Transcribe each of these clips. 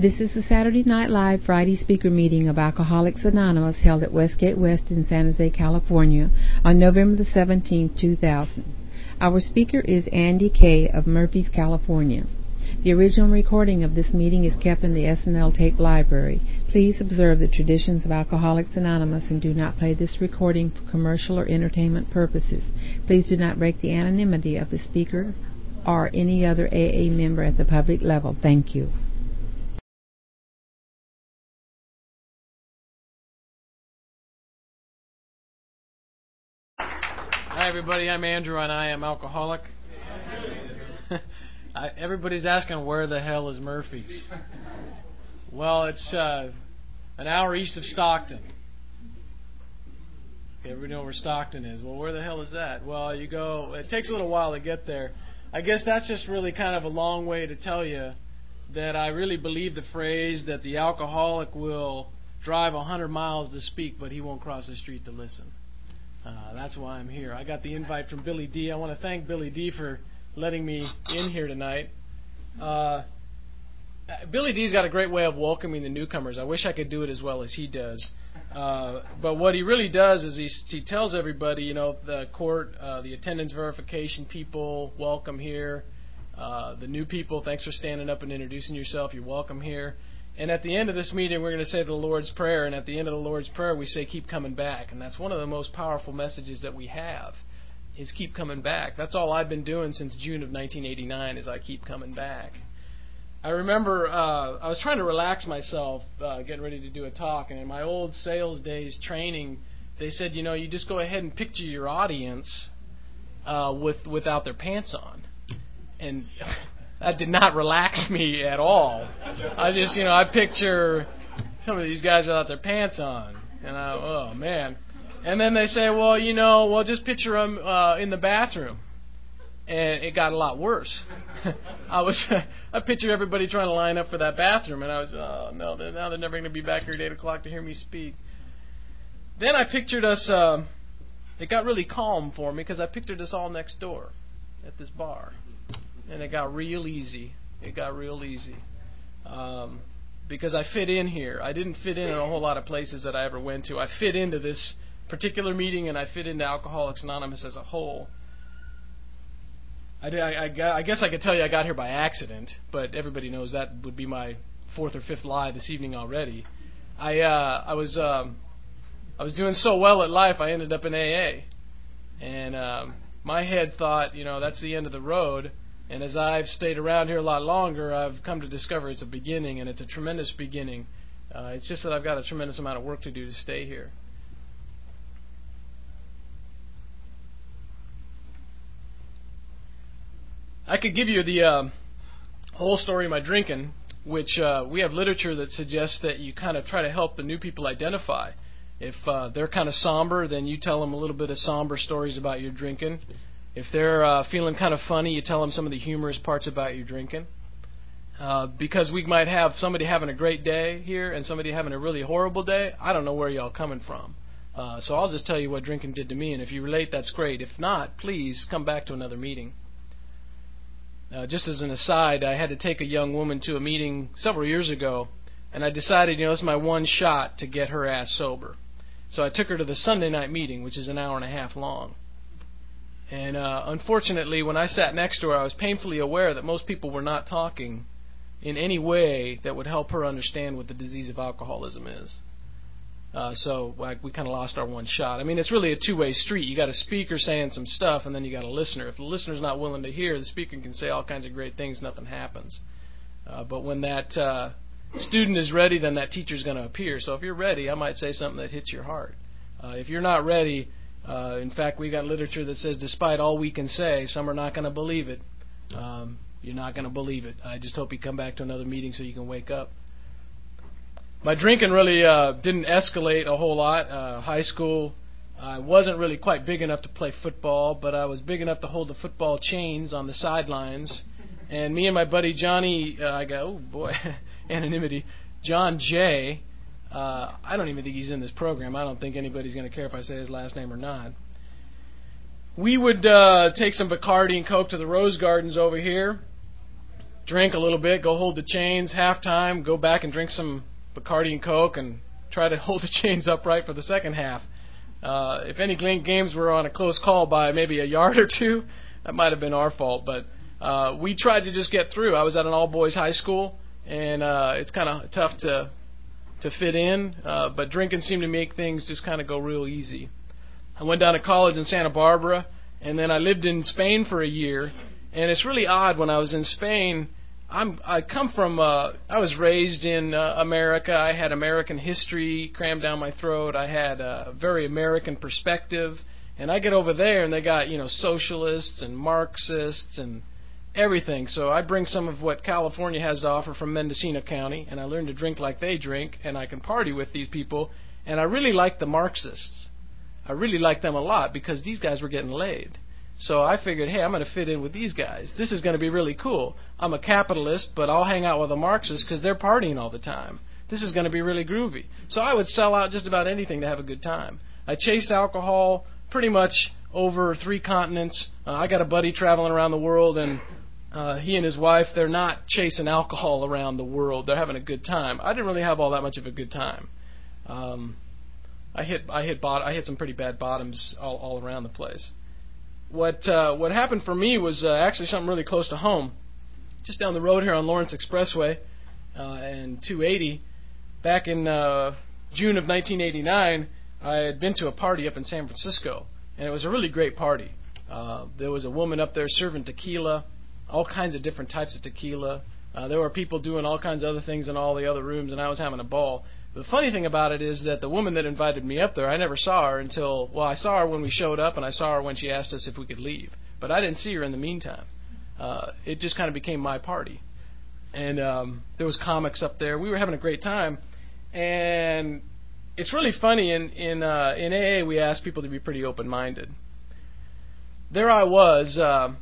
This is the Saturday Night Live Friday speaker meeting of Alcoholics Anonymous held at Westgate West in San Jose, California on November the 17th, 2000. Our speaker is Andy Kay of Murphys, California. The original recording of this meeting is kept in the SNL tape library. Please observe the traditions of Alcoholics Anonymous and do not play this recording for commercial or entertainment purposes. Please do not break the anonymity of the speaker or any other AA member at the public level. Thank you. Hi, everybody. I'm Andrew, and I am alcoholic. Everybody's asking, where the hell is Murphy's? Well, it's an hour east of Stockton. Okay, everybody know where Stockton is. Well, where the hell is that? Well, you go. It takes a little while to get there. I guess that's just really kind of a long way to tell you that I really believe the phrase that the alcoholic will drive 100 miles to speak, but he won't cross the street to listen. That's why I'm here. I got the invite from Billy D. I want to thank Billy D. for letting me in here tonight. Billy D.'s got a great way of welcoming the newcomers. I wish I could do it as well as he does. But what he really does is he tells everybody, you know, the court, the attendance verification people, welcome here. The new people, thanks for standing up and introducing yourself. You're welcome here. And at the end of this meeting, we're going to say the Lord's Prayer. And at the end of the Lord's Prayer, we say, keep coming back. And that's one of the most powerful messages that we have, is keep coming back. That's all I've been doing since June of 1989, is I keep coming back. I remember I was trying to relax myself, getting ready to do a talk. And in my old sales days training, they said, you know, you just go ahead and picture your audience without their pants on. And that did not relax me at all. I picture some of these guys without their pants on. And oh, man. And then they say, well, just picture them in the bathroom. And it got a lot worse. I pictured everybody trying to line up for that bathroom. And I was, oh, no, now they're never going to be back here at 8 o'clock to hear me speak. Then I pictured us, it got really calm for me because I pictured us all next door at this bar. And it got real easy. Because I fit in here. I didn't fit in a whole lot of places that I ever went to. I fit into this particular meeting, and I fit into Alcoholics Anonymous as a whole. I guess I could tell you I got here by accident, but everybody knows that would be my fourth or fifth lie this evening already. I was doing so well at life, I ended up in AA. And my head thought, that's the end of the road. And as I've stayed around here a lot longer, I've come to discover it's a beginning, and it's a tremendous beginning. It's just that I've got a tremendous amount of work to do to stay here. I could give you the whole story of my drinking, which we have literature that suggests that you kind of try to help the new people identify. If they're kind of somber, then you tell them a little bit of somber stories about your drinking. If they're feeling kind of funny, you tell them some of the humorous parts about your drinking. Because we might have somebody having a great day here and somebody having a really horrible day. I don't know where y'all coming from. So I'll just tell you what drinking did to me, and if you relate, that's great. If not, please come back to another meeting. Just as an aside, I had to take a young woman to a meeting several years ago, and I decided, this is my one shot to get her ass sober. So I took her to the Sunday night meeting, which is an hour and a half long. And unfortunately, when I sat next to her, I was painfully aware that most people were not talking in any way that would help her understand what the disease of alcoholism is. So we kind of lost our one shot. I mean, it's really a two-way street. You got a speaker saying some stuff, and then you got a listener. If the listener's not willing to hear, the speaker can say all kinds of great things, nothing happens. But when that student is ready, then that teacher's going to appear. So if you're ready, I might say something that hits your heart. If you're not ready, in fact, we got literature that says despite all we can say, some are not going to believe it. You're not going to believe it. I just hope you come back to another meeting so you can wake up. My drinking really didn't escalate a whole lot. High school, I wasn't really quite big enough to play football, but I was big enough to hold the football chains on the sidelines. And me and my buddy Johnny, anonymity, John J., I don't even think he's in this program. I don't think anybody's going to care if I say his last name or not. We would take some Bacardi and Coke to the Rose Gardens over here, drink a little bit, go hold the chains, halftime, go back and drink some Bacardi and Coke and try to hold the chains upright for the second half. If any games were on a close call by maybe a yard or two, that might have been our fault. But we tried to just get through. I was at an all-boys high school, and it's kind of tough to fit in, but drinking seemed to make things just kind of go real easy. I went down to college in Santa Barbara, and then I lived in Spain for a year. And it's really odd when I was in Spain. I was raised in America. I had American history crammed down my throat. I had a very American perspective. And I get over there, and they got, socialists and Marxists and everything. So I bring some of what California has to offer from Mendocino County, and I learn to drink like they drink, and I can party with these people. And I really like the Marxists. I really like them a lot because these guys were getting laid. So I figured, hey, I'm going to fit in with these guys. This is going to be really cool. I'm a capitalist, but I'll hang out with the Marxists because they're partying all the time. This is going to be really groovy. So I would sell out just about anything to have a good time. I chased alcohol pretty much over 3 continents. I got a buddy traveling around the world, and he and his wife, they're not chasing alcohol around the world. They're having a good time. I didn't really have all that much of a good time. I hit some pretty bad bottoms all around the place. What happened for me was actually something really close to home. Just down the road here on Lawrence Expressway and 280, back in June of 1989, I had been to a party up in San Francisco, and it was a really great party. There was a woman up there serving tequila, all kinds of different types of tequila. There were people doing all kinds of other things in all the other rooms, and I was having a ball. The funny thing about it is that the woman that invited me up there, I never saw her until, I saw her when we showed up, and I saw her when she asked us if we could leave. But I didn't see her in the meantime. It just kind of became my party. And there was comics up there. We were having a great time. And it's really funny, in AA, we ask people to be pretty open-minded. There I was.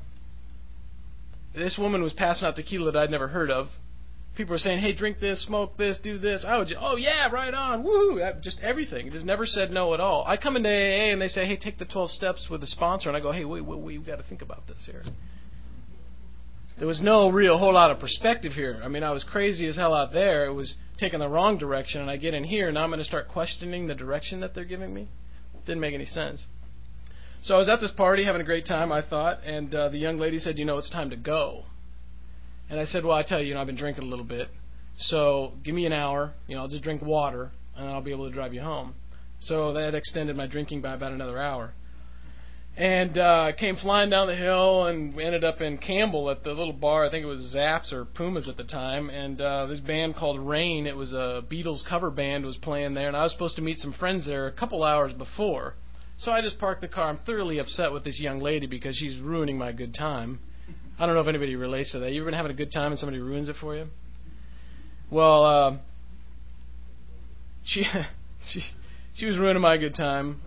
This woman was passing out tequila that I'd never heard of. People were saying, hey, drink this, smoke this, do this. I would just, oh, yeah, right on, woo, just everything. Just never said no at all. I come into AA and they say, hey, take the 12 steps with the sponsor. And I go, hey, wait, we've got to think about this here. There was no real whole lot of perspective here. I mean, I was crazy as hell out there. It was taking the wrong direction. And I get in here, and now I'm going to start questioning the direction that they're giving me. Didn't make any sense. So I was at this party having a great time, I thought. And the young lady said, it's time to go. And I said, well, I tell you, I've been drinking a little bit, so give me an hour. I'll just drink water, and I'll be able to drive you home. So that extended my drinking by about another hour. And I came flying down the hill, and we ended up in Campbell at the little bar. I think it was Zapp's or Puma's at the time. And this band called Rain, it was a Beatles cover band, was playing there. And I was supposed to meet some friends there a couple hours before. So I just parked the car. I'm thoroughly upset with this young lady because she's ruining my good time. I don't know if anybody relates to that. You ever been having a good time and somebody ruins it for you? Well, she was ruining my good time.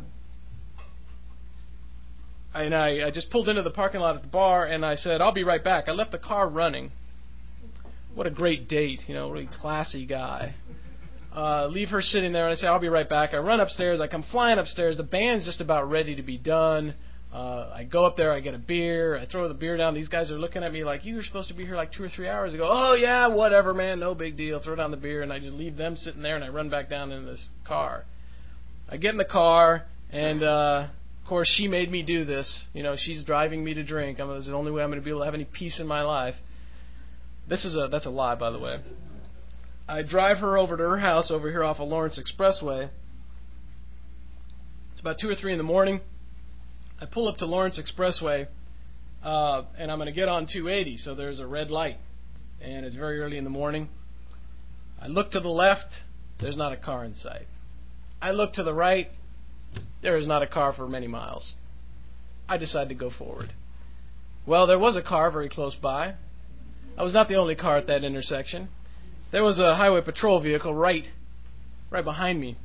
And I just pulled into the parking lot at the bar, and I said, I'll be right back. I left the car running. What a great date, really classy guy. Leave her sitting there, and I say, I'll be right back. I run upstairs. I come flying upstairs. The band's just about ready to be done. I go up there, I get a beer, I throw the beer down. These guys are looking at me like, you were supposed to be here like 2 or 3 hours ago. Oh, yeah, whatever, man, no big deal. Throw down the beer, and I just leave them sitting there, and I run back down into this car. I get in the car, and, of course, she made me do this. She's driving me to drink. This is the only way I'm going to be able to have any peace in my life. That's a lie, by the way. I drive her over to her house over here off of Lawrence Expressway. It's about 2 or 3 in the morning. I pull up to Lawrence Expressway, and I'm going to get on 280, so there's a red light, and it's very early in the morning. I look to the left, there's not a car in sight. I look to the right, there is not a car for many miles. I decide to go forward. Well, there was a car very close by. I was not the only car at that intersection. There was a highway patrol vehicle right behind me.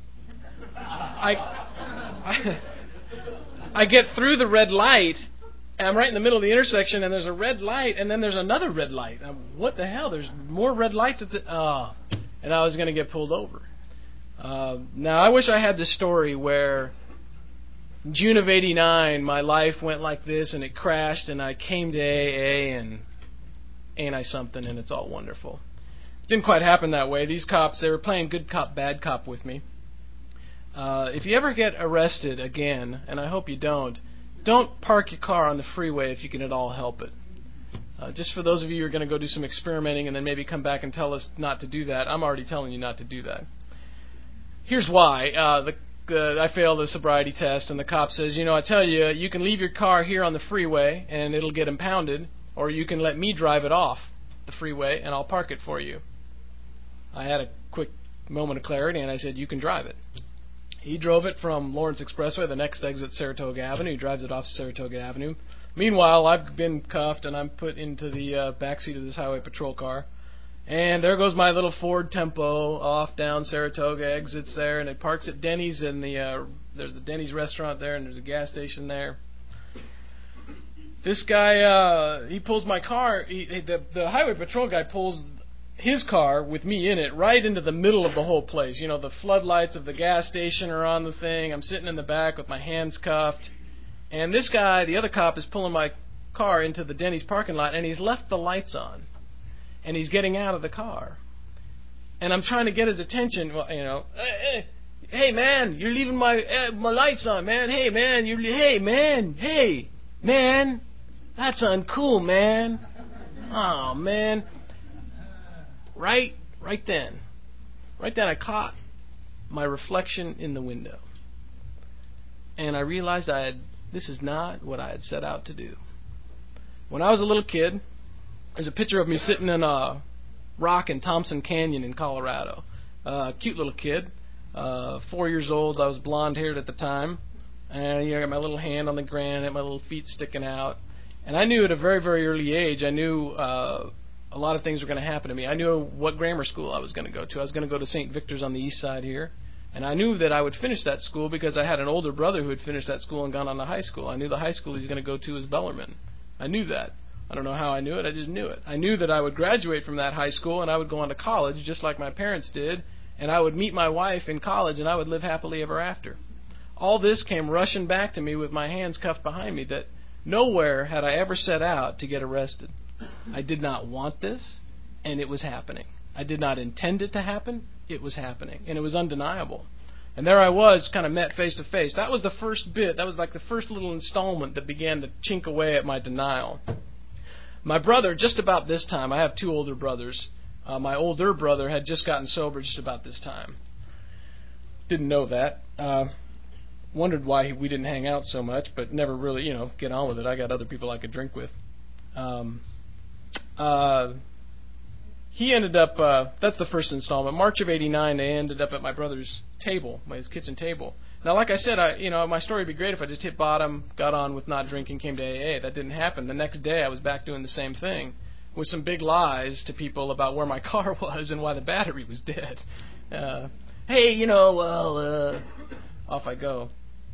I get through the red light, and I'm right in the middle of the intersection, and there's a red light, and then there's another red light. What the hell? There's more red lights and I was going to get pulled over. Now, I wish I had the story where June of '89, my life went like this, and it crashed, and I came to AA, ain't I something, and it's all wonderful. It didn't quite happen that way. These cops, they were playing good cop, bad cop with me. If you ever get arrested again, and I hope you don't park your car on the freeway if you can at all help it. Just for those of you who are going to go do some experimenting and then maybe come back and tell us not to do that, I'm already telling you not to do that. Here's why. I failed the sobriety test, and the cop says, I tell you, you can leave your car here on the freeway, and it'll get impounded, or you can let me drive it off the freeway, and I'll park it for you. I had a quick moment of clarity, and I said, you can drive it. He drove it from Lawrence Expressway, the next exit, Saratoga Avenue. He drives it off Saratoga Avenue. Meanwhile, I've been cuffed, and I'm put into the backseat of this highway patrol car. And there goes my little Ford Tempo off down Saratoga, exits there, and it parks at Denny's, and there's the Denny's restaurant there, and there's a gas station there. This guy, he pulls my car. The highway patrol guy pulls his car with me in it right into the middle of the whole place. The floodlights of the gas station are on the thing. I'm sitting in the back with my hands cuffed. And this guy, the other cop, is pulling my car into the Denny's parking lot, and he's left the lights on. And he's getting out of the car. And I'm trying to get his attention. Hey, man, you're leaving my lights on, man. Hey, man, that's uncool, man. Oh, man. Right then, I caught my reflection in the window. And I realized this is not what I had set out to do. When I was a little kid, there's a picture of me sitting in a rock in Thompson Canyon in Colorado. Cute little kid, 4 years old. I was blonde-haired at the time. And I got my little hand on the granite, my little feet sticking out. And I knew at a very, very early age, I knew a lot of things were going to happen to me. I knew what grammar school I was going to go to. I was going to go to St. Victor's on the east side here. And I knew that I would finish that school because I had an older brother who had finished that school and gone on to high school. I knew the high school he's going to go to was Bellarmine. I knew that. I don't know how I knew it. I just knew it. I knew that I would graduate from that high school and I would go on to college just like my parents did. And I would meet my wife in college and I would live happily ever after. All this came rushing back to me with my hands cuffed behind me, that nowhere had I ever set out to get arrested. I did not want this, and it was happening. I did not intend it to happen. It was happening, and it was undeniable. And there I was, kind of met face to face. That was the first bit. That was like the first little installment that began to chink away at my denial. My brother, just about this time, I have two older brothers. My older brother had just gotten sober just about this time. Didn't know that. Wondered why we didn't hang out so much, but never really, get on with it. I got other people I could drink with. He ended up, that's the first installment. March of '89, they ended up at my brother's table, his kitchen table. Now, like I said, my story would be great if I just hit bottom, got on with not drinking, came to AA. That didn't happen. The next day, I was back doing the same thing with some big lies to people about where my car was and why the battery was dead. Off I go.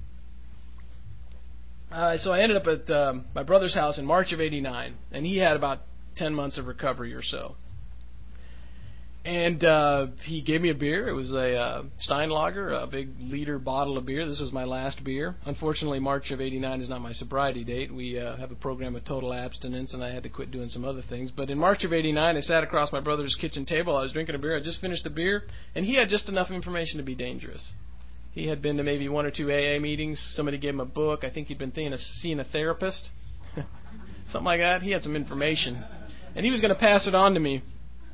So I ended up at my brother's house in March of '89, and he had about 10 months of recovery or so. And he gave me a beer. It was a Steinlager, a big liter bottle of beer. This was my last beer. Unfortunately, March of '89 is not my sobriety date. We have a program of total abstinence, and I had to quit doing some other things. But in March of '89, I sat across my brother's kitchen table. I was drinking a beer. I just finished the beer, and he had just enough information to be dangerous. He had been to maybe 1 or 2 AA meetings. Somebody gave him a book. I think he'd been seeing a therapist, something like that. He had some information, and he was going to pass it on to me.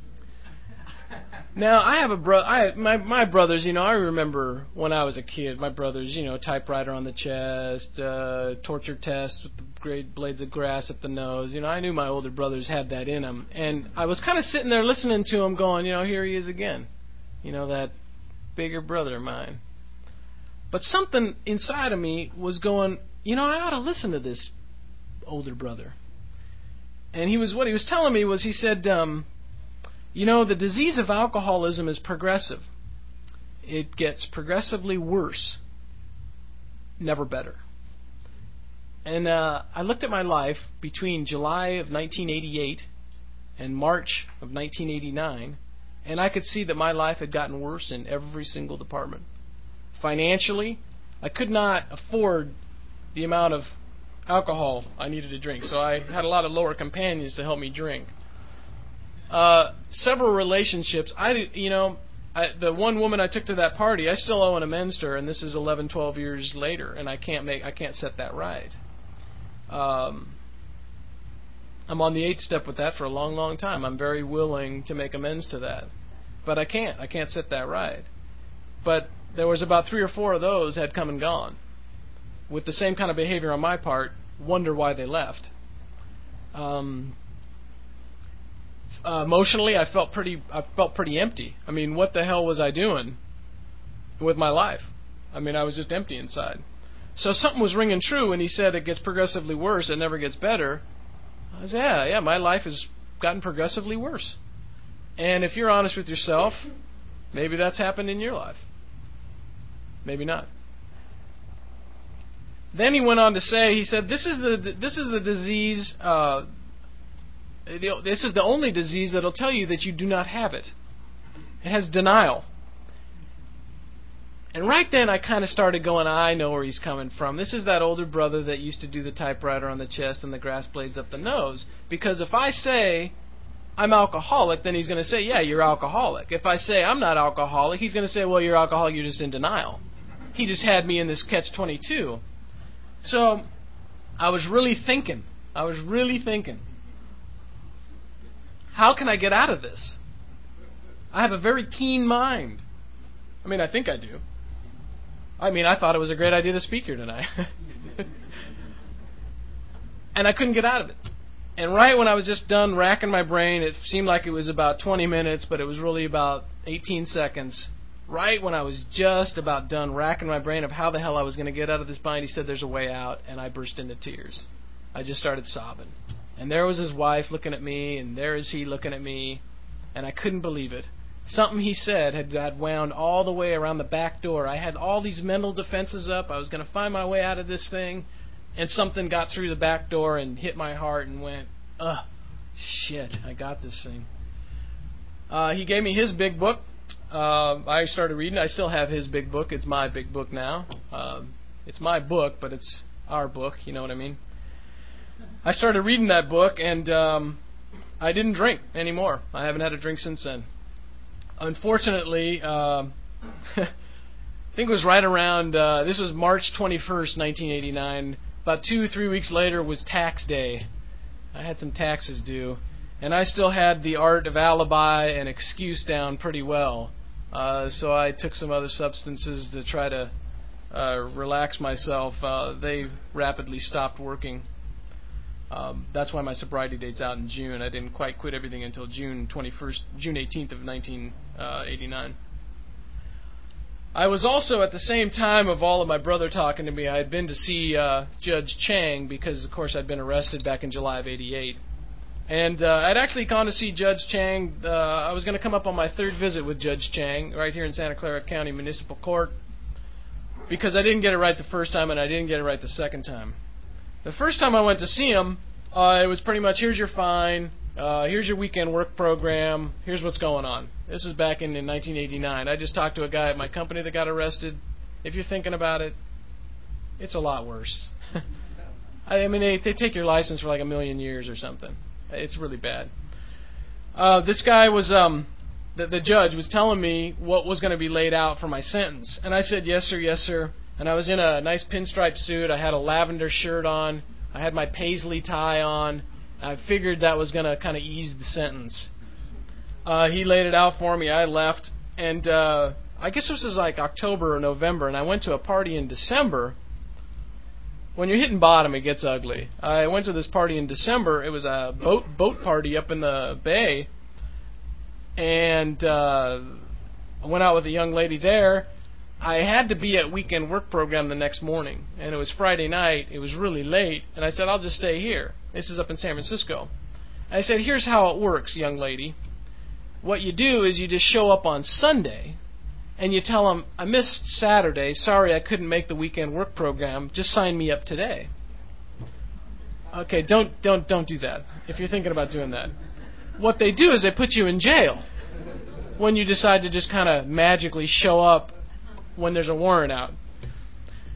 Now, I have a brother. My brothers, I remember when I was a kid, my brothers, typewriter on the chest, torture test with the great blades of grass up the nose. I knew my older brothers had that in them. And I was kind of sitting there listening to him going, here he is again. That bigger brother of mine. But something inside of me was going, I ought to listen to this older brother. And what he was telling me was, he said, the disease of alcoholism is progressive. It gets progressively worse, never better. And I looked at my life between July of 1988 and March of 1989, and I could see that my life had gotten worse in every single department. Financially, I could not afford the amount of alcohol I needed to drink, so I had a lot of lower companions to help me drink. several relationships. The one woman I took to that party, I still owe an amends to her, and this is 11, 12 years later, and I can't set that right. I'm on the 8th step with that for a long, long time. I'm very willing to make amends to that, but I can't set that right. But there was about 3 or 4 of those had come and gone with the same kind of behavior on my part. Wonder why they left. Emotionally, I felt pretty empty. I mean, what the hell was I doing with my life? I mean, I was just empty inside. So something was ringing true when he said it gets progressively worse, it never gets better. I said, yeah, my life has gotten progressively worse. And if you're honest with yourself, maybe that's happened in your life. Maybe not. Then he went on to say, he said, this is the disease. This is the only disease that will tell you that you do not have it. It has denial. And right then I kind of started going, I know where he's coming from. This is that older brother that used to do the typewriter on the chest and the grass blades up the nose. Because if I say I'm alcoholic, then he's going to say, yeah, you're alcoholic. If I say I'm not alcoholic, he's going to say, well, you're alcoholic, you're just in denial. He just had me in this catch-22. So I was really thinking. How can I get out of this? I have a very keen mind. I mean, I think I do. I mean, I thought it was a great idea to speak here tonight. And I couldn't get out of it. And right when I was just done racking my brain, it seemed like it was about 20 minutes, but it was really about 18 seconds. Right when I was just about done racking my brain of how the hell I was going to get out of this bind, he said, there's a way out, and I burst into tears. I just started sobbing. And there was his wife looking at me, and there is he looking at me, and I couldn't believe it. Something he said had wound all the way around the back door. I had all these mental defenses up. I was going to find my way out of this thing, and something got through the back door and hit my heart and went, ugh, shit, I got this thing. He gave me his big book. I started reading. I still have his big book. It's my big book now. It's my book, but it's our book. You know what I mean? I started reading that book, and I didn't drink anymore. I haven't had a drink since then. Unfortunately, I think it was right around, this was March 21st, 1989. About 2-3 weeks later was tax day. I had some taxes due, and I still had the art of alibi and excuse down pretty well. So I took some other substances to try to relax myself. They rapidly stopped working. That's why my sobriety date's out in June. I didn't quite quit everything until June 18th of 1989. I was also, at the same time of all of my brother talking to me, I had been to see Judge Chang because, of course, I'd been arrested back in July of '88. And I'd actually gone to see Judge Chang. I was going to come up on my 3rd visit with Judge Chang right here in Santa Clara County Municipal Court because I didn't get it right the first time and I didn't get it right the second time. The first time I went to see him, it was pretty much, here's your fine, here's your weekend work program, here's what's going on. This was back in 1989. I just talked to a guy at my company that got arrested. If you're thinking about it, it's a lot worse. I mean, they take your license for like 1 million years or something. It's really bad. This guy was, the judge was telling me what was going to be laid out for my sentence. And I said, yes, sir, yes, sir. And I was in a nice pinstripe suit. I had a lavender shirt on. I had my paisley tie on. I figured that was going to kind of ease the sentence. He laid it out for me. I left. And I guess this was like October or November. And I went to a party in December. When you're hitting bottom, it gets ugly. I went to this party in December. It was a boat party up in the bay. And I went out with a young lady there. I had to be at weekend work program the next morning, and it was Friday night. It was really late, and I said, I'll just stay here. This is up in San Francisco. And I said, here's how it works, young lady. What you do is you just show up on Sunday, and you tell them, I missed Saturday. Sorry, I couldn't make the weekend work program. Just sign me up today. Okay, don't do that if you're thinking about doing that. What they do is they put you in jail when you decide to just kind of magically show up when there's a warrant out.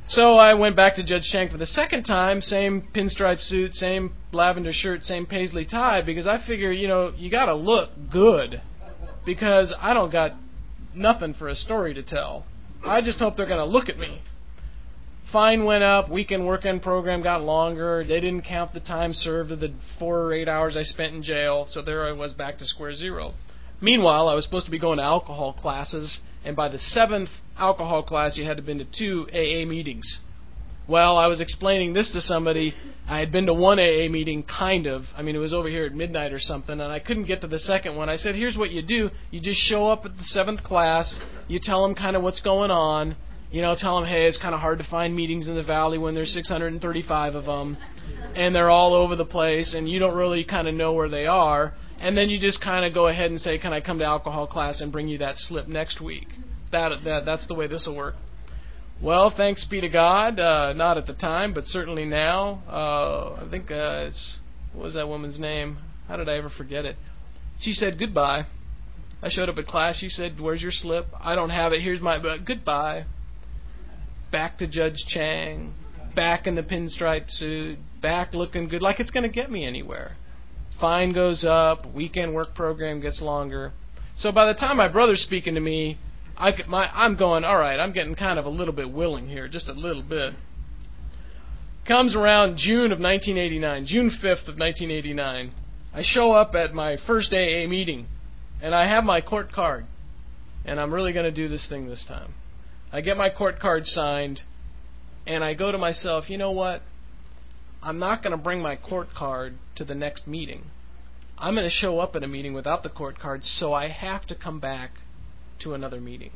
So I went back to Judge Chang for the second time, same pinstripe suit, same lavender shirt, same paisley tie, because I figure, you got to look good, because I don't got nothing for a story to tell. I just hope they're going to look at me. Fine went up, weekend program got longer. They didn't count the time served of the 4 or 8 hours I spent in jail, so there I was back to square zero. Meanwhile, I was supposed to be going to alcohol classes, and by the 7th alcohol class, you had to have been to 2 AA meetings. Well, I was explaining this to somebody. I had been to 1 AA meeting, kind of. I mean, it was over here at midnight or something, and I couldn't get to the second one. I said, here's what you do. You just show up at the 7th class. You tell them kind of what's going on. Tell them, hey, it's kind of hard to find meetings in the valley when there's 635 of them, and they're all over the place, and you don't really kind of know where they are. And then you just kind of go ahead and say, can I come to alcohol class and bring you that slip next week? That's the way this will work. Well, thanks be to God, not at the time, but certainly now. I think, what was that woman's name? How did I ever forget it? She said, goodbye. I showed up at class. She said, where's your slip? I don't have it. Here's my, goodbye. Back to Judge Chang, back in the pinstripe suit, back looking good, like it's going to get me anywhere. Fine goes up, weekend work program gets longer. So by the time my brother's speaking to me, I'm going, all right, I'm getting kind of a little bit willing here, just a little bit. Comes around June of 1989, June 5th of 1989. I show up at my first AA meeting, and I have my court card, and I'm really going to do this thing this time. I get my court card signed, and I go to myself, you know what? I'm not going to bring my court card to the next meeting. I'm going to show up at a meeting without the court card, so I have to come back to another meeting.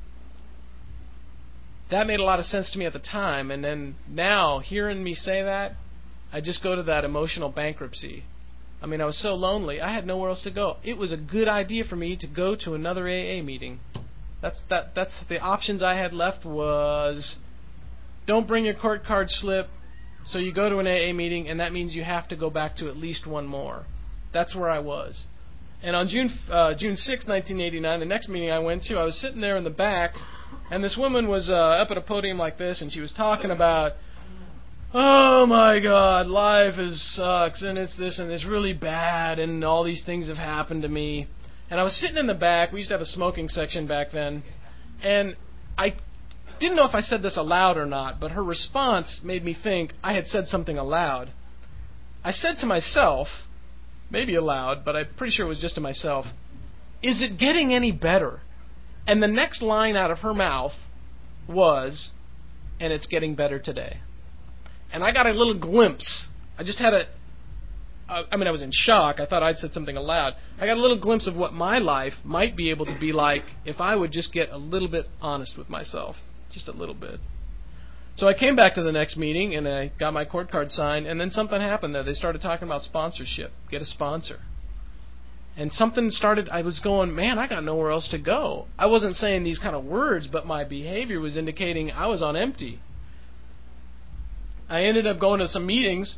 That made a lot of sense to me at the time, and then now, hearing me say that, I just go to that emotional bankruptcy. I mean, I was so lonely, I had nowhere else to go. It was a good idea for me to go to another AA meeting. That's the options I had left was don't bring your court card slip, so you go to an AA meeting, and that means you have to go back to at least one more. That's where I was. And on June 6, 1989, the next meeting I went to, I was sitting there in the back, and this woman was up at a podium like this, and she was talking about, oh my God, life sucks, and it's this, and it's really bad, and all these things have happened to me. And I was sitting in the back. We used to have a smoking section back then, and I didn't know if I said this aloud or not, but her response made me think I had said something aloud. I said to myself, maybe aloud, but I'm pretty sure it was just to myself, is it getting any better? And the next line out of her mouth was, and it's getting better today. And I got a little glimpse. I just had I was in shock. I thought I'd said something aloud. I got a little glimpse of what my life might be able to be like if I would just get a little bit honest with myself. Just a little bit. So I came back to the next meeting, and I got my court card signed, and then something happened there. They started talking about sponsorship. Get a sponsor. And something started, I was going, man, I got nowhere else to go. I wasn't saying these kind of words, but my behavior was indicating I was on empty. I ended up going to some meetings.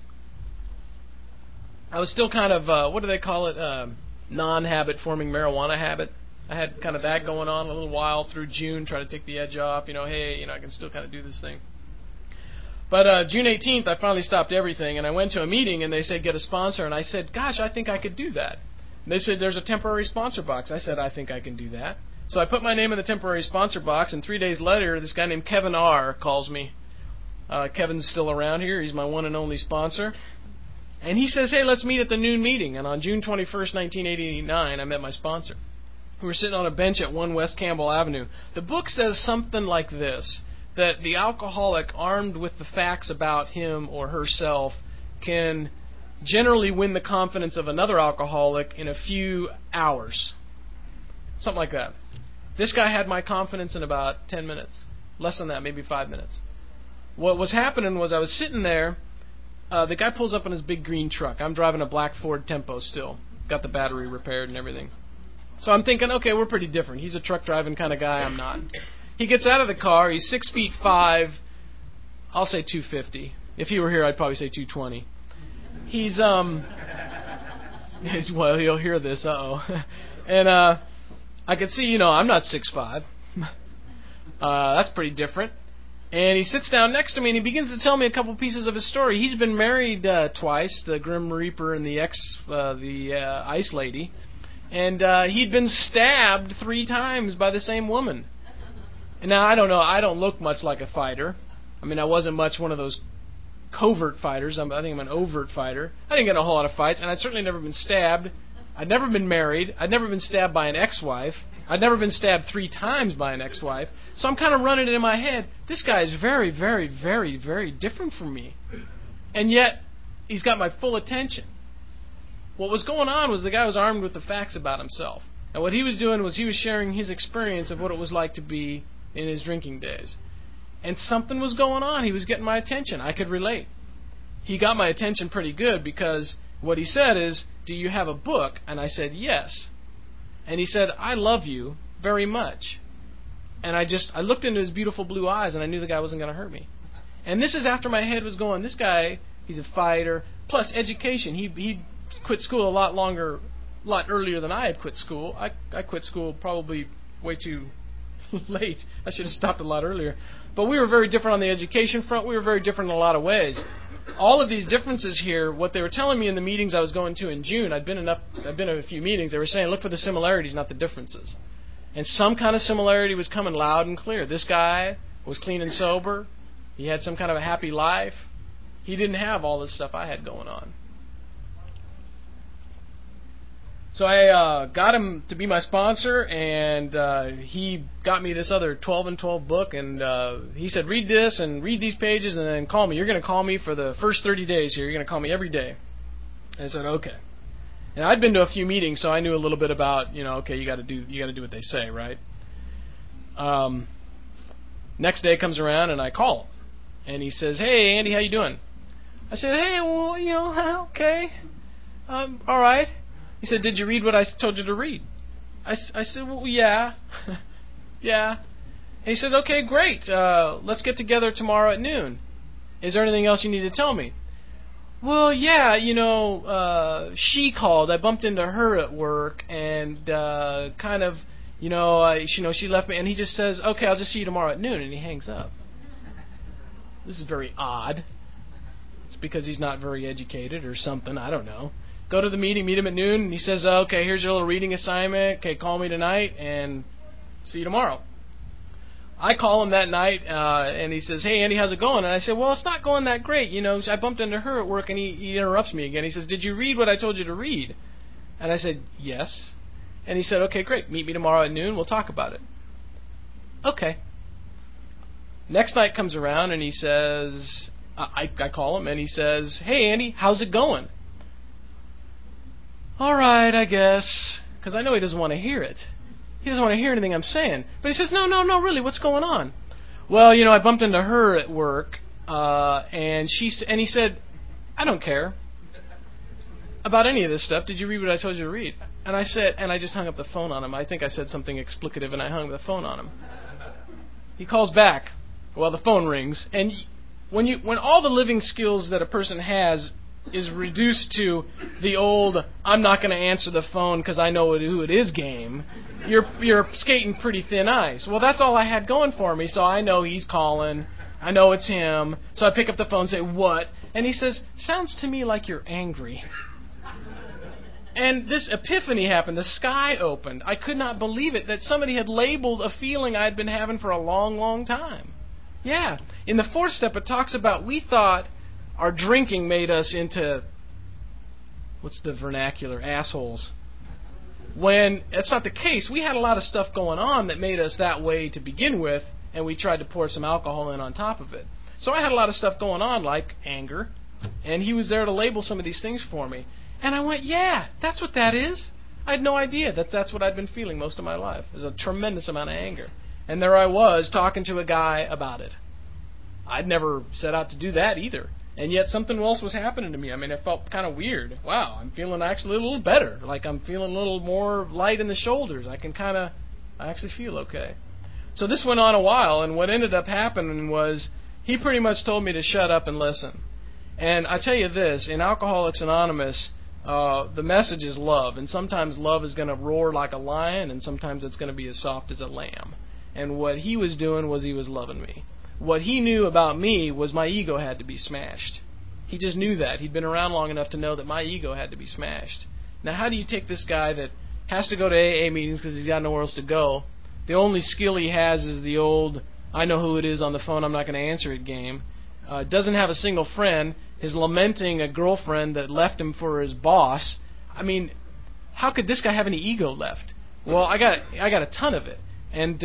I was still kind of, what do they call it, non-habit forming marijuana habit. I had kind of that going on a little while through June, trying to take the edge off. Hey, I can still kind of do this thing. But June 18th, I finally stopped everything, and I went to a meeting, and they said, get a sponsor. And I said, gosh, I think I could do that. And they said, there's a temporary sponsor box. I said, I think I can do that. So I put my name in the temporary sponsor box, and 3 days later, this guy named Kevin R. calls me. Kevin's still around here. He's my one and only sponsor. And he says, hey, let's meet at the noon meeting. And on June 21st, 1989, I met my sponsor. We were sitting on a bench at 1 West Campbell Avenue. The book says something like this, that the alcoholic, armed with the facts about him or herself, can generally win the confidence of another alcoholic in a few hours. Something like that. This guy had my confidence in about 10 minutes. Less than that, maybe 5 minutes. What was happening was I was sitting there. The guy pulls up in his big green truck. I'm driving a black Ford Tempo still. Got the battery repaired and everything. So I'm thinking, okay, we're pretty different. He's a truck driving kind of guy. I'm not. He gets out of the car. He's 6'5". I'll say 250. If he were here, I'd probably say 220. He's well, he'll hear this. And I could see, I'm not 6'5". That's pretty different. And he sits down next to me and he begins to tell me a couple pieces of his story. He's been married twice, the Grim Reaper and the Ice Lady. And he'd been stabbed 3 times by the same woman. And now, I don't know, I don't look much like a fighter. I mean, I wasn't much one of those covert fighters. I think I'm an overt fighter. I didn't get in a whole lot of fights, and I'd certainly never been stabbed. I'd never been married. I'd never been stabbed by an ex-wife. I'd never been stabbed 3 times by an ex-wife. So I'm kind of running it in my head. This guy is very, very, very, very different from me. And yet, he's got my full attention. What was going on was the guy was armed with the facts about himself. And what he was doing was he was sharing his experience of what it was like to be in his drinking days. And something was going on. He was getting my attention. I could relate. He got my attention pretty good because what he said is, "Do you have a book?" And I said, "Yes." And he said, "I love you very much." And I looked into his beautiful blue eyes, and I knew the guy wasn't going to hurt me. And this is after my head was going, this guy, he's a fighter, plus education. He quit school a lot earlier than I had quit school. I quit school probably way too late. I should have stopped a lot earlier. But we were very different on the education front. We were very different in a lot of ways. All of these differences here, what they were telling me in the meetings I was going to in June, I'd been in a few meetings, they were saying, look for the similarities, not the differences. And some kind of similarity was coming loud and clear. This guy was clean and sober. He had some kind of a happy life. He didn't have all this stuff I had going on. So I got him to be my sponsor, and he got me this other 12 and 12 book, and he said, read this and read these pages and then call me. You're going to call me for the first 30 days here. You're going to call me every day. And I said, okay. And I'd been to a few meetings, so I knew a little bit about, okay, you got to do what they say, right? Next day comes around, and I call him. And he says, hey, Andy, how you doing? I said, hey, well, okay. All right. He said, did you read what I told you to read? I said, well, yeah. Yeah. And he said, okay, great. Let's get together tomorrow at noon. Is there anything else you need to tell me? Well, yeah, she called. I bumped into her at work, and she left me. And he just says, okay, I'll just see you tomorrow at noon. And he hangs up. This is very odd. It's because he's not very educated or something. I don't know. Go to the meeting, meet him at noon, and he says, okay, here's your little reading assignment. Okay, call me tonight, and see you tomorrow. I call him that night, and he says, hey, Andy, how's it going? And I said, well, it's not going that great. I bumped into her at work, and he interrupts me again. He says, did you read what I told you to read? And I said, yes. And he said, okay, great. Meet me tomorrow at noon. We'll talk about it. Okay. Next night comes around, and he says, I call him, and he says, hey, Andy, how's it going? All right, I guess, because I know he doesn't want to hear it. He doesn't want to hear anything I'm saying. But he says, no, really, what's going on? Well, I bumped into her at work, and he said, I don't care about any of this stuff. Did you read what I told you to read? And I said, and I just hung up the phone on him. I think I said something explicative, and I hung the phone on him. He calls back. Well, the phone rings, and when all the living skills that a person has is reduced to the old I'm not going to answer the phone because I know who it is game, you're skating pretty thin ice. Well, that's all I had going for me, so I know he's calling. I know it's him. So I pick up the phone and say, what? And he says, sounds to me like you're angry. And this epiphany happened. The sky opened. I could not believe it, that somebody had labeled a feeling I'd been having for a long, long time. Yeah. In the 4th step, it talks about we thought our drinking made us into, what's the vernacular, assholes. When it's not the case. We had a lot of stuff going on that made us that way to begin with, and we tried to pour some alcohol in on top of it. So I had a lot of stuff going on, like anger, and he was there to label some of these things for me. And I went, yeah, that's what that is. I had no idea that's what I'd been feeling most of my life. There's a tremendous amount of anger. And there I was talking to a guy about it. I'd never set out to do that either. And yet something else was happening to me. I mean, it felt kind of weird. Wow, I'm feeling actually a little better. Like I'm feeling a little more light in the shoulders. I actually feel okay. So this went on a while, and what ended up happening was he pretty much told me to shut up and listen. And I tell you this, in Alcoholics Anonymous, the message is love. And sometimes love is going to roar like a lion, and sometimes it's going to be as soft as a lamb. And what he was doing was he was loving me. What he knew about me was my ego had to be smashed. He just knew that. He'd been around long enough to know that my ego had to be smashed. Now, how do you take this guy that has to go to AA meetings because he's got nowhere else to go? The only skill he has is the old, I know who it is on the phone, I'm not going to answer it game. Doesn't have a single friend, is lamenting a girlfriend that left him for his boss. I mean, how could this guy have any ego left? Well, I got a ton of it. And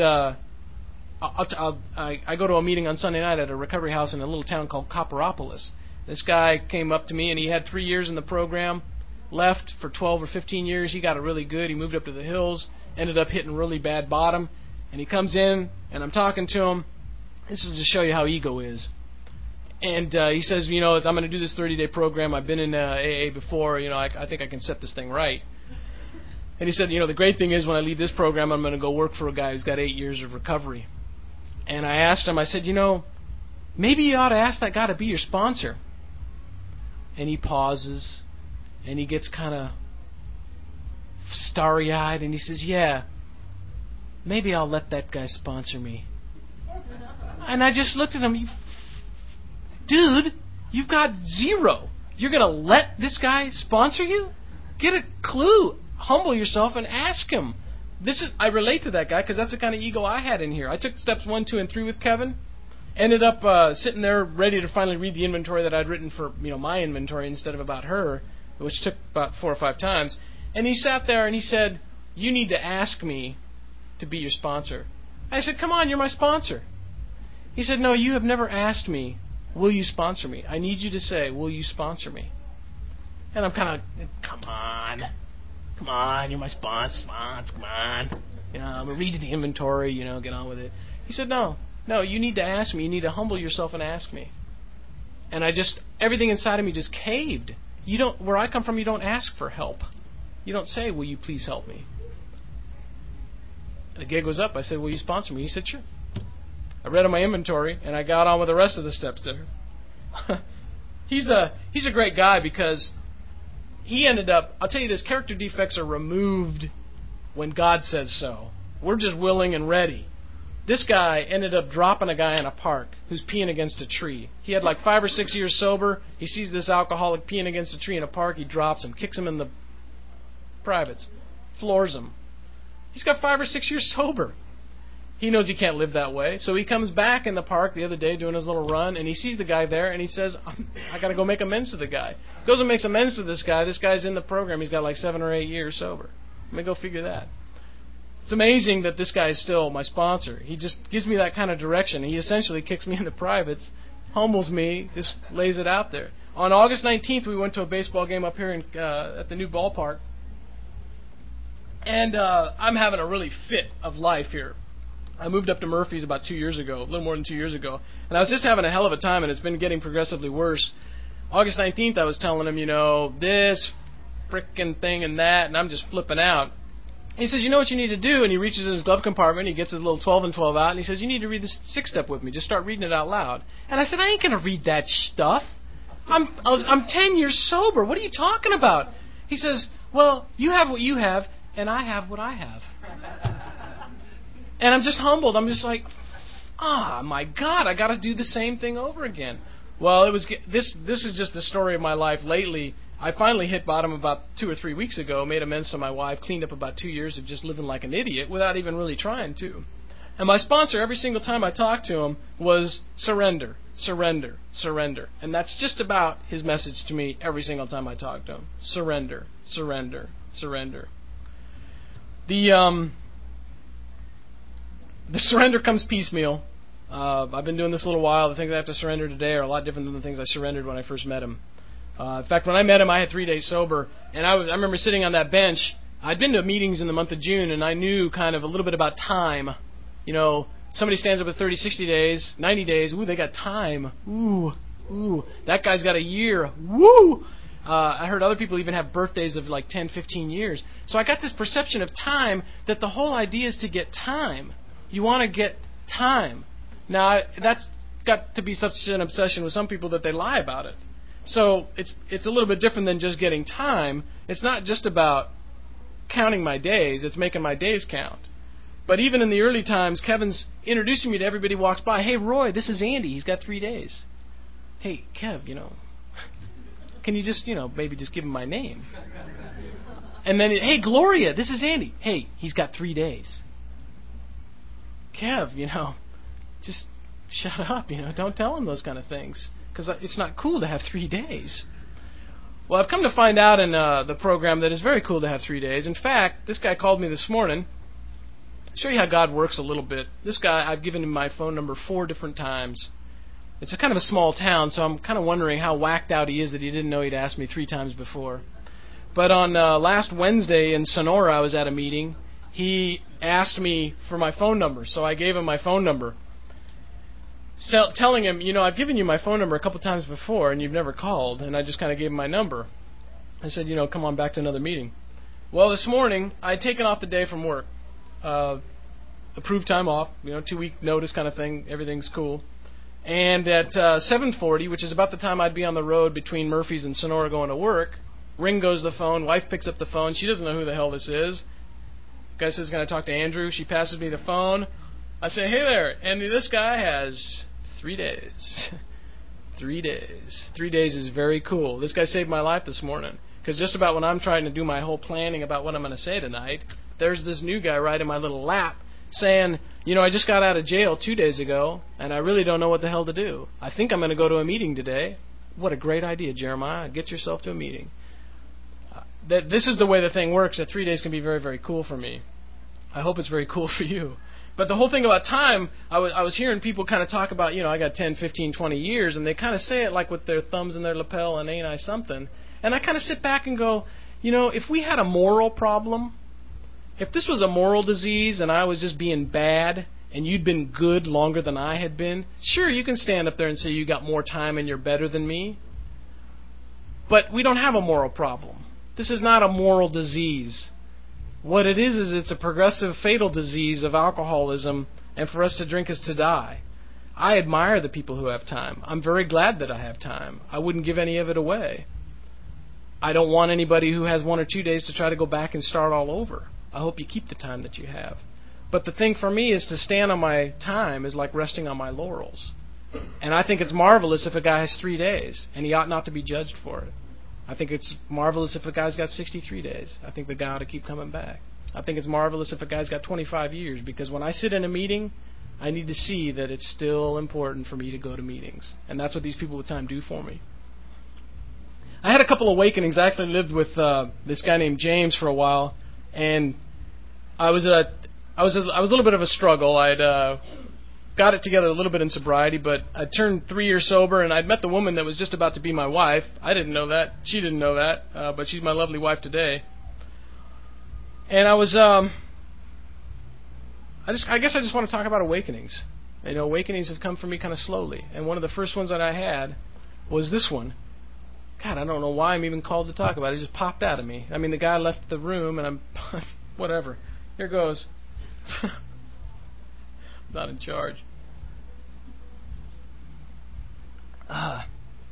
I go to a meeting on Sunday night at a recovery house in a little town called Copperopolis. This guy came up to me, and he had 3 years in the program, left for 12 or 15 years. He got it really good. He moved up to the hills, ended up hitting really bad bottom. And he comes in, and I'm talking to him. This is to show you how ego is. And he says, I'm going to do this 30-day program. I've been in AA before. I think I can set this thing right. And he said, the great thing is when I leave this program, I'm going to go work for a guy who's got 8 years of recovery. And I asked him, I said, maybe you ought to ask that guy to be your sponsor. And he pauses, and he gets kind of starry-eyed, and he says, yeah, maybe I'll let that guy sponsor me. And I just looked at him, dude, you've got zero. You're going to let this guy sponsor you? Get a clue. Humble yourself and ask him. I relate to that guy because that's the kind of ego I had in here. I took steps 1, 2, and 3 with Kevin. Ended up sitting there ready to finally read the inventory that I'd written for my inventory instead of about her, which took about 4 or 5 times. And he sat there and he said, you need to ask me to be your sponsor. I said, come on, you're my sponsor. He said, no, you have never asked me, will you sponsor me? I need you to say, will you sponsor me? And I'm kind of, come on, you're my sponsor, come on. I'm going to read you the inventory, get on with it. He said, no, you need to ask me. You need to humble yourself and ask me. And everything inside of me just caved. Where I come from, you don't ask for help. You don't say, will you please help me? The gig was up. I said, will you sponsor me? He said, sure. I read on my inventory, and I got on with the rest of the steps there. He's a great guy because he ended up, I'll tell you this, character defects are removed when God says so. We're just willing and ready. This guy ended up dropping a guy in a park who's peeing against a tree. He had like 5 or 6 years sober. He sees this alcoholic peeing against a tree in a park. He drops him, kicks him in the privates, floors him. He's got 5 or 6 years sober. He knows he can't live that way. So he comes back in the park the other day doing his little run, and he sees the guy there, and he says, I got to go make amends to the guy. Goes and makes amends to this guy. This guy's in the program. He's got like 7 or 8 years sober. Let me go figure that. It's amazing that this guy is still my sponsor. He just gives me that kind of direction. He essentially kicks me into privates, humbles me, just lays it out there. On August 19th, we went to a baseball game up here at the new ballpark. And I'm having a really fit of life here. I moved up to Murphy's about 2 years ago, a little more than 2 years ago. And I was just having a hell of a time, and it's been getting progressively worse. August 19th, I was telling him, this frickin' thing and that, and I'm just flipping out. He says, you know what you need to do? And he reaches in his glove compartment, he gets his little 12 and 12 out, and he says, you need to read this 6-step with me. Just start reading it out loud. And I said, I ain't going to read that stuff. I'm 10 years sober. What are you talking about? He says, well, you have what you have, and I have what I have. And I'm just humbled. I'm just like, my God, I got to do the same thing over again. Well, this is just the story of my life lately. I finally hit bottom about 2 or 3 weeks ago, made amends to my wife, cleaned up about 2 years of just living like an idiot without even really trying to. And my sponsor, every single time I talked to him, was surrender, surrender, surrender. And that's just about his message to me every single time I talked to him. Surrender, surrender, surrender. The surrender comes piecemeal. I've been doing this a little while. The things I have to surrender today are a lot different than the things I surrendered when I first met him. In fact, when I met him, I had 3 days sober, and I remember sitting on that bench. I'd been to meetings in the month of June, and I knew kind of a little bit about time. Somebody stands up at 30, 60 days, 90 days. Ooh, they got time. Ooh, that guy's got a year. Woo! I heard other people even have birthdays of like 10, 15 years. So I got this perception of time that the whole idea is to get time. You want to get time. Now, that's got to be such an obsession with some people that they lie about it. So it's a little bit different than just getting time. It's not just about counting my days. It's making my days count. But even in the early times, Kevin's introducing me to everybody who walks by. Hey, Roy, this is Andy. He's got 3 days. Hey, Kev, can you just, maybe just give him my name? And then, hey, Gloria, this is Andy. Hey, he's got 3 days. Kev, just shut up, don't tell him those kind of things. Because it's not cool to have 3 days. Well, I've come to find out in the program that it's very cool to have 3 days. In fact, this guy called me this morning. I'll show you how God works a little bit. This guy, I've given him my phone number 4 different times. It's a kind of a small town, so I'm kind of wondering how whacked out he is that he didn't know he'd asked me 3 times before. But on last Wednesday in Sonora, I was at a meeting. He asked me for my phone number, so I gave him my phone number. Telling him, I've given you my phone number a couple times before, and you've never called, and I just kind of gave him my number. I said, come on back to another meeting. Well, this morning, I had taken off the day from work. Approved time off, 2-week notice kind of thing, everything's cool. And at 7:40, which is about the time I'd be on the road between Murphy's and Sonora going to work, ring goes the phone, wife picks up the phone, she doesn't know who the hell this is. Guy says, going to talk to Andrew, she passes me the phone. I say, hey there, and this guy has 3 days. 3 days. 3 days is very cool. This guy saved my life this morning. Because just about when I'm trying to do my whole planning about what I'm going to say tonight, there's this new guy right in my little lap saying, I just got out of jail 2 days ago, and I really don't know what the hell to do. I think I'm going to go to a meeting today. What a great idea, Jeremiah. Get yourself to a meeting. This is the way the thing works, that 3 days can be very, very cool for me. I hope it's very cool for you. But the whole thing about time, I was hearing people kind of talk about, I got 10, 15, 20 years, and they kind of say it like with their thumbs in their lapel and ain't I something. And I kind of sit back and go, if we had a moral problem, if this was a moral disease and I was just being bad and you'd been good longer than I had been, sure, you can stand up there and say you got more time and you're better than me. But we don't have a moral problem. This is not a moral disease. What it is it's a progressive fatal disease of alcoholism, and for us to drink is to die. I admire the people who have time. I'm very glad that I have time. I wouldn't give any of it away. I don't want anybody who has 1 or 2 days to try to go back and start all over. I hope you keep the time that you have. But the thing for me is to stand on my time is like resting on my laurels. And I think it's marvelous if a guy has 3 days, and he ought not to be judged for it. I think it's marvelous if a guy's got 63 days. I think the guy ought to keep coming back. I think it's marvelous if a guy's got 25 years, because when I sit in a meeting, I need to see that it's still important for me to go to meetings. And that's what these people with time do for me. I had a couple awakenings. I actually lived with this guy named James for a while, and I was a little bit of a struggle. I'd got it together a little bit in sobriety, but I turned 3 years sober, and I'd met the woman that was just about to be my wife. I didn't know that. She didn't know that, but she's my lovely wife today. And I was, I guess I just want to talk about awakenings. Awakenings have come for me kind of slowly, and one of the first ones that I had was this one. God, I don't know why I'm even called to talk about it. It just popped out of me. I mean, the guy left the room, and I'm, whatever. Here goes. I'm not in charge. I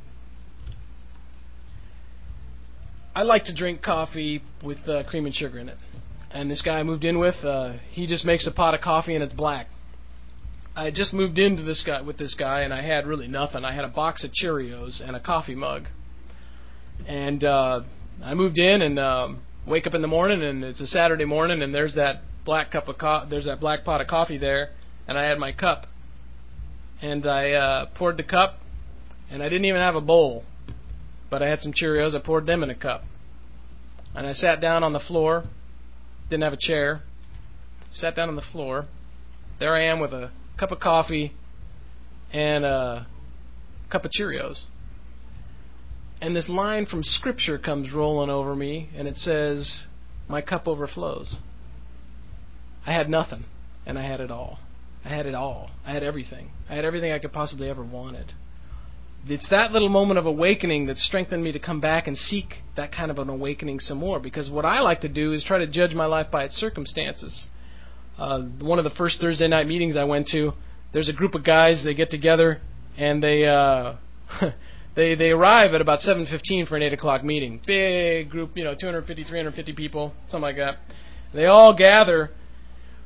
like to drink coffee with cream and sugar in it. And this guy I moved in with, he just makes a pot of coffee and it's black. I just moved into this guy, and I had really nothing. I had a box of Cheerios and a coffee mug. And I moved in and wake up in the morning, and it's a Saturday morning, and there's that black pot of coffee there, and I had my cup. And I poured the cup, and I didn't even have a bowl, but I had some Cheerios. I poured them in a cup. And I sat down on the floor, didn't have a chair, sat down on the floor. There I am with a cup of coffee and a cup of Cheerios. And this line from Scripture comes rolling over me, and it says, my cup overflows. I had nothing, and I had it all. I had it all. I had everything. I had everything I could possibly ever wanted. It's that little moment of awakening that strengthened me to come back and seek that kind of an awakening some more, because what I like to do is try to judge my life by its circumstances. One of the first Thursday night meetings I went to, there's a group of guys, they get together, and they They arrive at about 7:15 for an 8 o'clock meeting. Big group, 250, 350 people, something like that. They all gather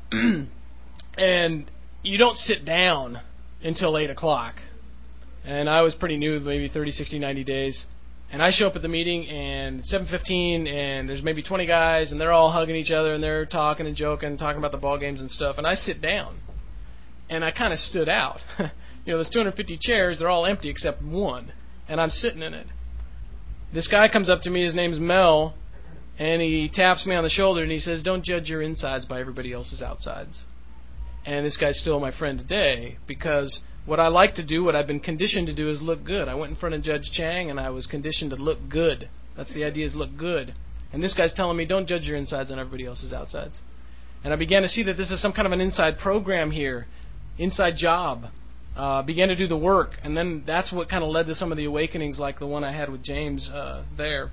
And you don't sit down until 8 o'clock. And I was pretty new, maybe 30, 60, 90 days. And I show up at the meeting, and it's 7:15, and there's maybe 20 guys, and they're all hugging each other, and they're talking and joking, talking about the ball games and stuff. And I sit down, and I kind of stood out. There's 250 chairs. They're all empty except one, and I'm sitting in it. This guy comes up to me. His name's Mel, and he taps me on the shoulder, and he says, "Don't judge your insides by everybody else's outsides." And this guy's still my friend today, because what I like to do, what I've been conditioned to do, is look good. I went in front of Judge Chang, and I was conditioned to look good. That's the idea, is look good. And this guy's telling me, don't judge your insides on everybody else's outsides. And I began to see that this is some kind of an inside program here, inside job. Began to do the work, and then that's what kind of led to some of the awakenings, like the one I had with James there.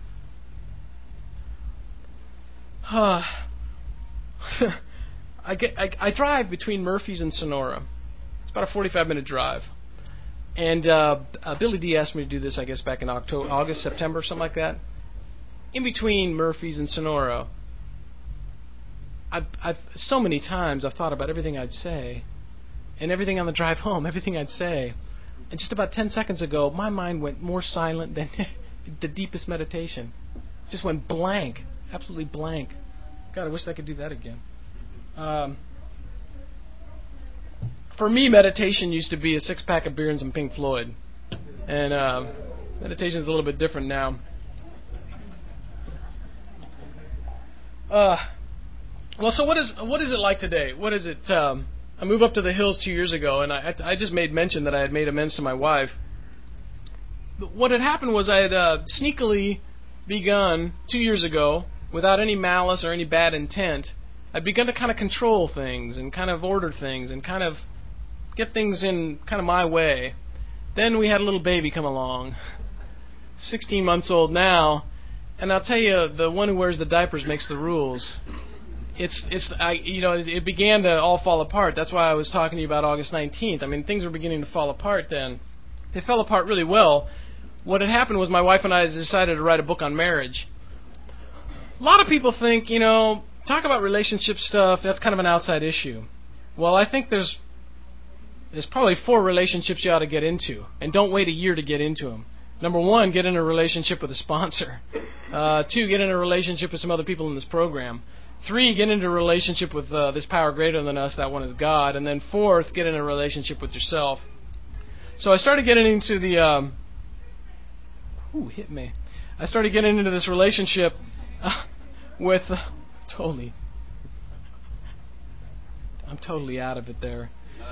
I drive between Murphy's and Sonora. It's about a 45-minute drive. And Billy D asked me to do this, I guess, back in August, September, something like that. In between Murphy's and Sonora, I've so many times I've thought about everything I'd say, and everything on the drive home, everything I'd say. And just about 10 seconds ago, my mind went more silent than the deepest meditation. It just went blank, absolutely blank. God, I wish I could do that again. For me, meditation used to be a 6-pack of beer and some Pink Floyd. And meditation is a little bit different now. Well, so what is it like today? What is it? I moved up to the hills 2 years ago, and I just made mention that I had made amends to my wife. What had happened was I had sneakily begun 2 years ago, without any malice or any bad intent, I'd begun to kind of control things and kind of order things and kind of get things in kind of my way. Then we had a little baby come along, 16 months old now, and I'll tell you, the one who wears the diapers makes the rules. It began to all fall apart. That's why I was talking to you about August 19th. I mean, things were beginning to fall apart then. They fell apart really well. What had happened was my wife and I decided to write a book on marriage. A lot of people think, talk about relationship stuff, that's kind of an outside issue. Well, I think there's probably 4 relationships you ought to get into, and don't wait a year to get into them. Number 1, get in a relationship with a sponsor. 2, get in a relationship with some other people in this program. 3, get into a relationship with this power greater than us, that one is God. And then 4th, get in a relationship with yourself. So I started getting into the... hit me. I started getting into this relationship with... I'm totally out of it there.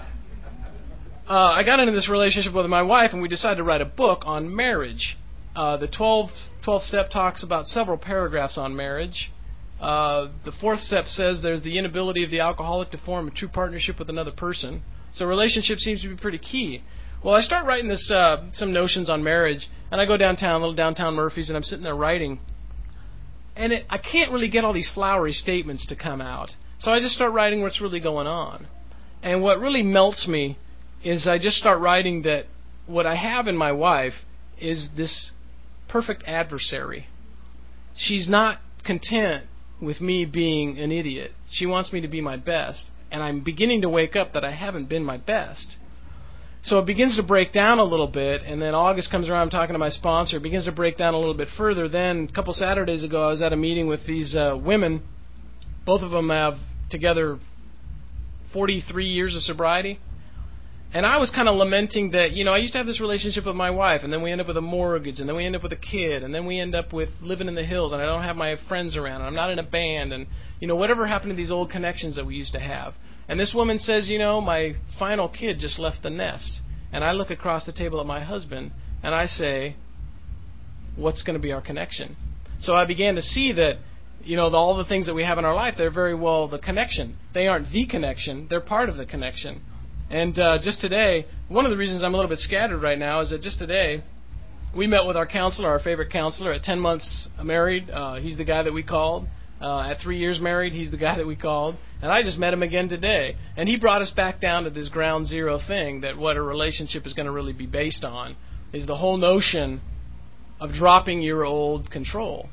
I got into this relationship with my wife, and we decided to write a book on marriage. The 12th step talks about several paragraphs on marriage. The 4th step says there's the inability of the alcoholic to form a true partnership with another person. So relationship seems to be pretty key. Well, I start writing this some notions on marriage, and I go downtown, little downtown Murphy's, and I'm sitting there writing. And I can't really get all these flowery statements to come out. So I just start writing what's really going on. And what really melts me is I just start writing that what I have in my wife is this perfect adversary. She's not content with me being an idiot. She wants me to be my best. And I'm beginning to wake up that I haven't been my best. So it begins to break down a little bit, and then August comes around, I'm talking to my sponsor. It begins to break down a little bit further. Then a couple Saturdays ago, I was at a meeting with these women. Both of them have together 43 years of sobriety. And I was kind of lamenting that, I used to have this relationship with my wife, and then we end up with a mortgage, and then we end up with a kid, and then we end up with living in the hills, and I don't have my friends around, and I'm not in a band, and, whatever happened to these old connections that we used to have. And this woman says, my final kid just left the nest. And I look across the table at my husband, and I say, what's going to be our connection? So I began to see that, all the things that we have in our life, they're very well the connection. They aren't the connection. They're part of the connection. And just today, one of the reasons I'm a little bit scattered right now is that just today, we met with our counselor, our favorite counselor, at 10 months married. He's the guy that we called. At 3 years married, he's the guy that we called. And I just met him again today. And he brought us back down to this ground zero thing, that what a relationship is going to really be based on is the whole notion of dropping your old control.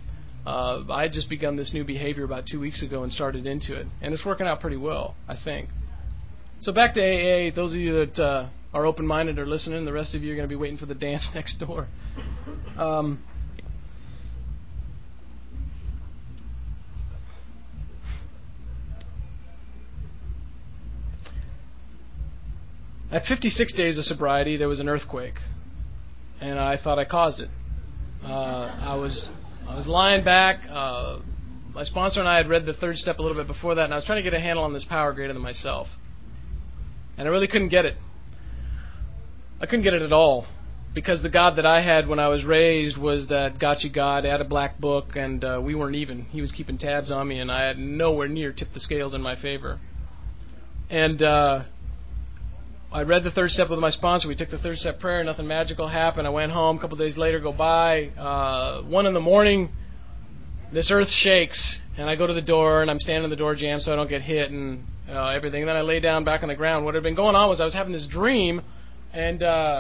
I had just begun this new behavior about 2 weeks ago and started into it, and it's working out pretty well, I think. So back to AA. Those of you that are open-minded or listening, the rest of you are going to be waiting for the dance next door. At 56 days of sobriety, there was an earthquake, and I thought I caused it. I was lying back. My sponsor and I had read the third step a little bit before that, and I was trying to get a handle on this power greater than myself. And I really couldn't get it. I couldn't get it at all, because the God that I had when I was raised was that gotcha God. I had a black book, and we weren't even. He was keeping tabs on me, and I had nowhere near tipped the scales in my favor. And I read the third step with my sponsor. We took the third step prayer. Nothing magical happened. I went home. A couple of days later go by. 1 in the morning, this earth shakes, and I go to the door, and I'm standing in the door jamb so I don't get hit and everything. And then I lay down back on the ground. What had been going on was I was having this dream, and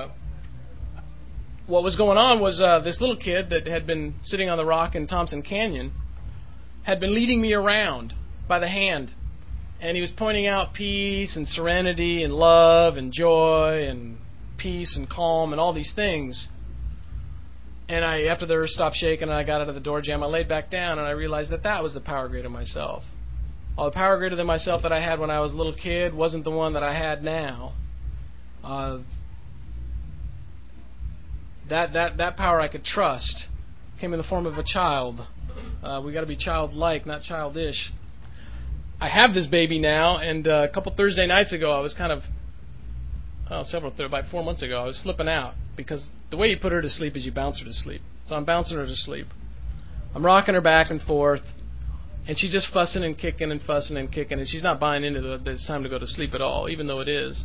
what was going on was this little kid that had been sitting on the rock in Thompson Canyon had been leading me around by the hand. And he was pointing out peace and serenity and love and joy and peace and calm and all these things. And after the earth stopped shaking and I got out of the door jamb, I laid back down and I realized that was the power greater than myself. All the power greater than myself that I had when I was a little kid wasn't the one that I had now. That power I could trust came in the form of a child. We got to be childlike, not childish. I have this baby now, and a couple Thursday nights ago, I was kind of, about 4 months ago, I was flipping out, because the way you put her to sleep is you bounce her to sleep. So I'm bouncing her to sleep. I'm rocking her back and forth, and she's just fussing and kicking and fussing and kicking, and she's not buying into that it's time to go to sleep at all, even though it is.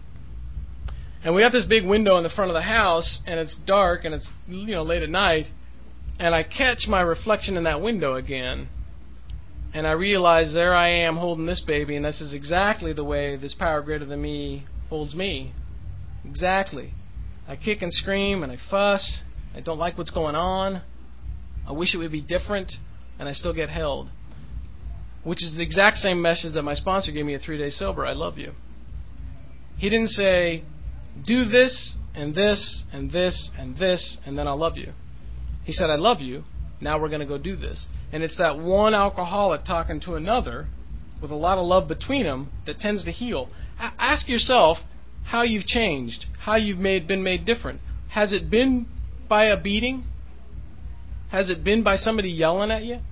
And we got this big window in the front of the house, and it's dark, and it's late at night, and I catch my reflection in that window again. And I realize there I am holding this baby, and this is exactly the way this power greater than me holds me. Exactly. I kick and scream, and I fuss. I don't like what's going on. I wish it would be different, and I still get held. Which is the exact same message that my sponsor gave me at 3 Days Sober. I love you. He didn't say, do this, and this, and this, and this, and then I'll love you. He said, I love you. Now we're going to go do this. And it's that one alcoholic talking to another with a lot of love between them that tends to heal. Ask yourself how you've changed, how you've been made different. Has it been by a beating? Has it been by somebody yelling at you?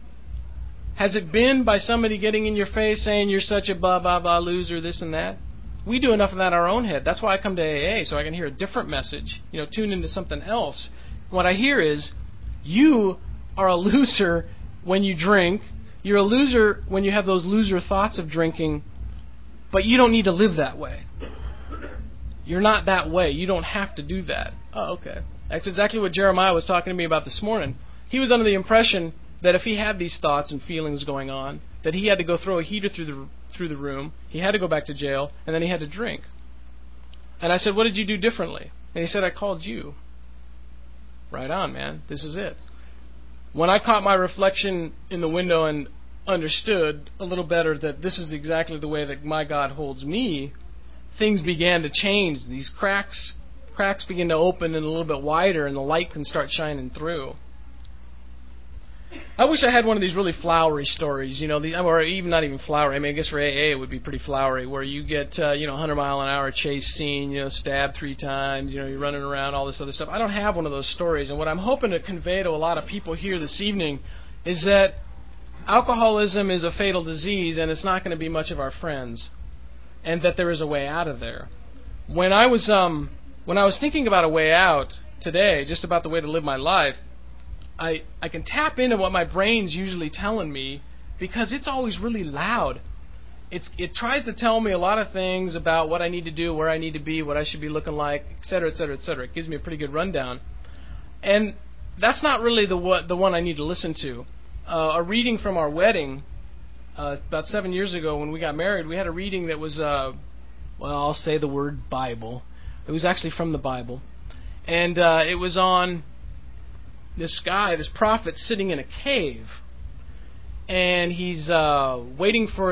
Has it been by somebody getting in your face saying you're such a blah, blah, blah loser, this and that? We do enough of that in our own head. That's why I come to AA, so I can hear a different message, tune into something else. What I hear is, you are a loser when you drink. You're a loser when you have those loser thoughts of drinking, but you don't need to live that way. You're not that way. You don't have to do that. Oh, okay. That's exactly what Jeremiah was talking to me about this morning. He was under the impression that if he had these thoughts and feelings going on, that he had to go throw a heater through the room, he had to go back to jail, and then he had to drink. And I said, what did you do differently? And he said, I called you. Right on, man. This is it. When I caught my reflection in the window and understood a little better that this is exactly the way that my God holds me, things began to change. These cracks begin to open and a little bit wider, and the light can start shining through. I wish I had one of these really flowery stories, or even not even flowery. I mean, I guess for AA it would be pretty flowery, where you get, 100-mile-an-hour chase scene, stabbed 3 times, you're running around, all this other stuff. I don't have one of those stories, and what I'm hoping to convey to a lot of people here this evening is that alcoholism is a fatal disease, and it's not going to be much of our friends, and that there is a way out of there. When I was thinking about a way out today, just about the way to live my life, I can tap into what my brain's usually telling me, because it's always really loud. It tries to tell me a lot of things about what I need to do, where I need to be, what I should be looking like, et cetera, et cetera, et cetera. It gives me a pretty good rundown. And that's not really the one I need to listen to. A reading from our wedding, about 7 years ago when we got married, we had a reading that was, I'll say the word Bible. It was actually from the Bible. And it was on this guy, this prophet, sitting in a cave, and he's waiting for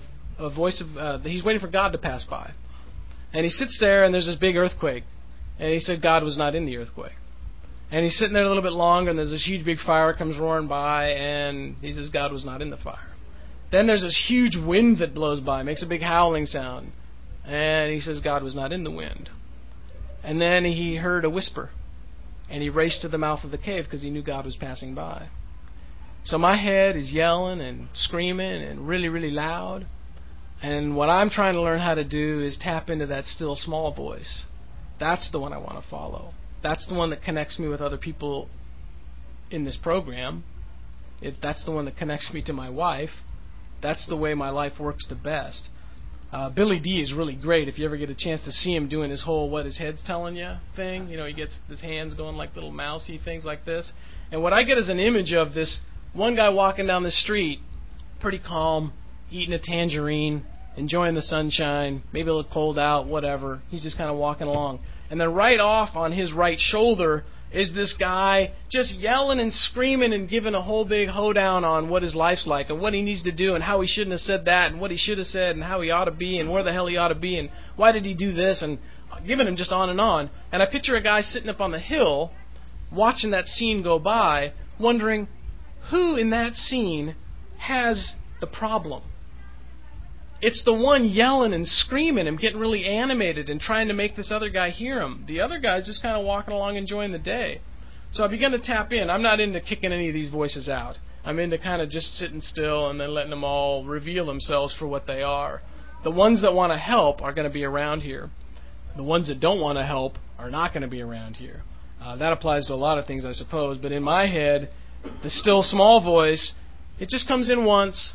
he's waiting for God to pass by. And he sits there, and there's this big earthquake. And he said God was not in the earthquake. And he's sitting there a little bit longer, and there's this huge big fire comes roaring by, and he says God was not in the fire. Then there's this huge wind that blows by, makes a big howling sound. And he says God was not in the wind. And then he heard a whisper. And he raced to the mouth of the cave because he knew God was passing by. So my head is yelling and screaming and really, really loud. And what I'm trying to learn how to do is tap into that still small voice. That's the one I want to follow. That's the one that connects me with other people in this program. That's the one that connects me to my wife. That's the way my life works the best. Billy D is really great. If you ever get a chance to see him doing his whole what his head's telling you thing, he gets his hands going like little mousy things like this. And what I get is an image of this one guy walking down the street, pretty calm, eating a tangerine, enjoying the sunshine, maybe a little cold out, whatever. He's just kind of walking along. And then right off on his right shoulder is this guy just yelling and screaming and giving a whole big hoedown on what his life's like and what he needs to do and how he shouldn't have said that and what he should have said and how he ought to be and where the hell he ought to be and why did he do this, and giving him just on. And I picture a guy sitting up on the hill watching that scene go by, wondering who in that scene has the problem. It's the one yelling and screaming and getting really animated and trying to make this other guy hear him. The other guy's just kind of walking along enjoying the day. So I began to tap in. I'm not into kicking any of these voices out. I'm into kind of just sitting still and then letting them all reveal themselves for what they are. The ones that want to help are going to be around here. The ones that don't want to help are not going to be around here. That applies to a lot of things, I suppose. But in my head, the still small voice, it just comes in once.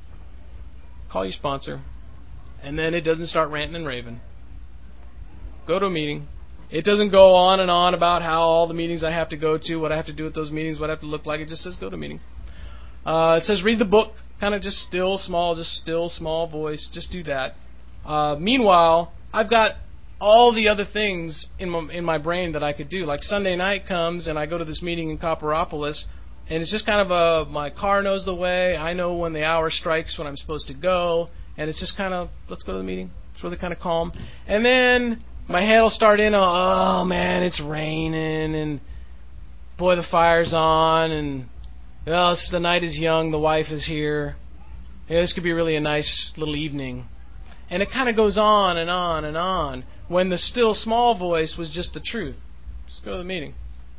Call your sponsor. And then it doesn't start ranting and raving. Go to a meeting. It doesn't go on and on about how all the meetings I have to go to, what I have to do at those meetings, what I have to look like. It just says go to a meeting. It says read the book. Kind of just still small voice. Just do that. Meanwhile, I've got all the other things in my brain that I could do. Like Sunday night comes and I go to this meeting in Copperopolis. And it's just kind of my car knows the way. I know when the hour strikes when I'm supposed to go. And it's just kind of, let's go to the meeting. It's really kind of calm. And then my head will start in, oh man, it's raining. And boy, the fire's on. And the night is young. The wife is here. Yeah, this could be really a nice little evening. And it kind of goes on and on and on. When the still small voice was just the truth. Just go to the meeting.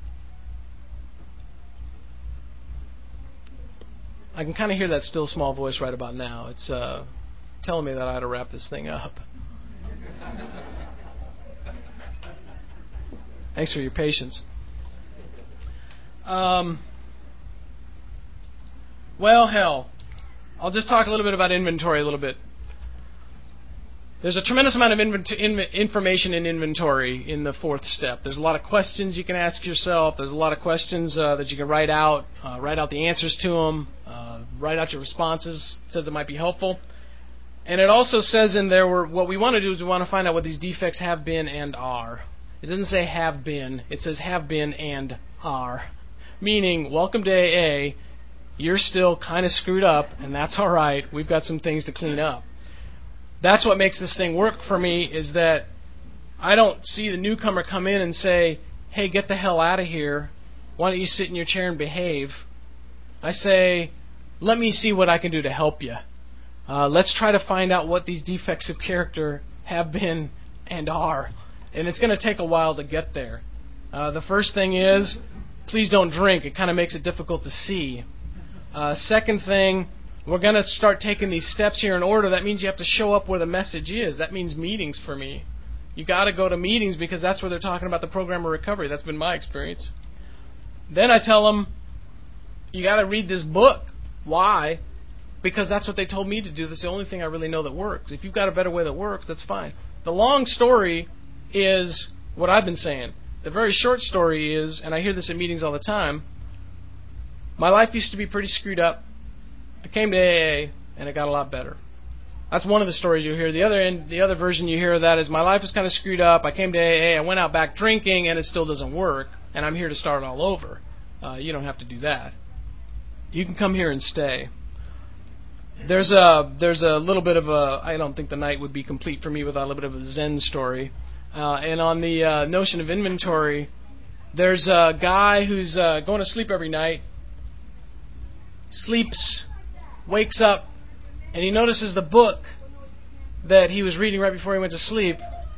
I can kind of hear that still small voice right about now. It's telling me that I ought to wrap this thing up. Thanks for your patience. Well, hell. I'll just talk a little bit about inventory a little bit. There's a tremendous amount of information in inventory in the fourth step. There's a lot of questions you can ask yourself. There's a lot of questions that you can write out the answers to them, write out your responses. It says it might be helpful. And it also says in there what we want to do is we want to find out what these defects have been and are. It doesn't say have been. It says have been and are. Meaning, welcome to AA. You're still kind of screwed up, and that's all right. We've got some things to clean up. That's what makes this thing work for me, is that I don't see the newcomer come in and say, hey, get the hell out of here. Why don't you sit in your chair and behave? I say, let me see what I can do to help you. Let's try to find out what these defects of character have been and are. And it's going to take a while to get there. The first thing is, please don't drink. It kind of makes it difficult to see. Second thing, we're going to start taking these steps here in order. That means you have to show up where the message is. That means meetings for me. You got to go to meetings because that's where they're talking about the program of recovery. That's been my experience. Then I tell them, you got to read this book. Why? Because that's what they told me to do. That's the only thing I really know that works. If you've got a better way that works, that's fine. The long story is what I've been saying. The very short story is, and I hear this in meetings all the time, my life used to be pretty screwed up. I came to AA, and it got a lot better. That's one of the stories you hear. The other version you hear of that is, my life was kind of screwed up. I came to AA, I went out back drinking, and it still doesn't work, and I'm here to start all over. you don't have to do that. You can come here and stay. There's a little bit of a, I don't think the night would be complete for me without a little bit of a Zen story. And on the notion of inventory, there's a guy who's going to sleep every night, sleeps, wakes up, and he notices the book that he was reading right before he went to sleep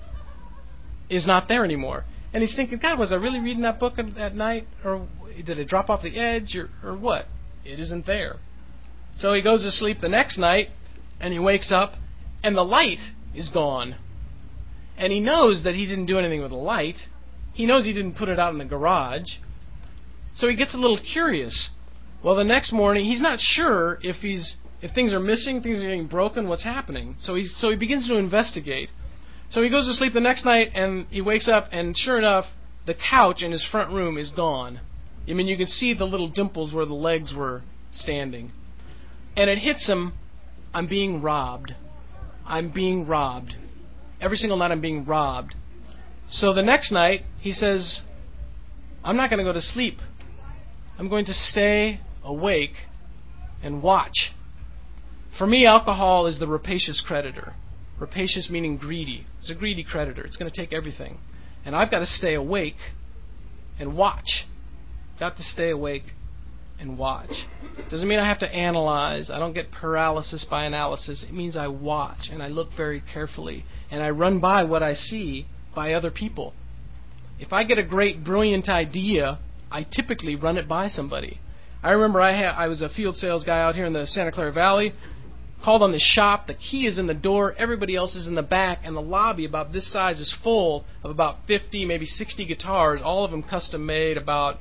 is not there anymore. And he's thinking, God, was I really reading that book at night? Or did it drop off the edge? Or what? It isn't there. So he goes to sleep the next night, and he wakes up, and the light is gone. And he knows that he didn't do anything with the light. He knows he didn't put it out in the garage. So he gets a little curious. Well, the next morning, he's not sure if things are missing, things are getting broken, what's happening. So he begins to investigate. So he goes to sleep the next night, and he wakes up, and sure enough, the couch in his front room is gone. I mean, you can see the little dimples where the legs were standing. And it hits him, I'm being robbed. I'm being robbed. Every single night I'm being robbed. So the next night, he says, I'm not going to go to sleep. I'm going to stay awake and watch. For me, alcohol is the rapacious creditor. Rapacious meaning greedy. It's a greedy creditor. It's going to take everything. And I've got to stay awake and watch. Got to stay awake and watch. Doesn't mean I have to analyze. I don't get paralysis by analysis. It means I watch and I look very carefully and I run by what I see by other people. If I get a great, brilliant idea, I typically run it by somebody. I remember I was a field sales guy out here in the Santa Clara Valley. Called on the shop. The key is in the door. Everybody else is in the back, and the lobby about this size is full of about 50, maybe 60 guitars, all of them custom made, about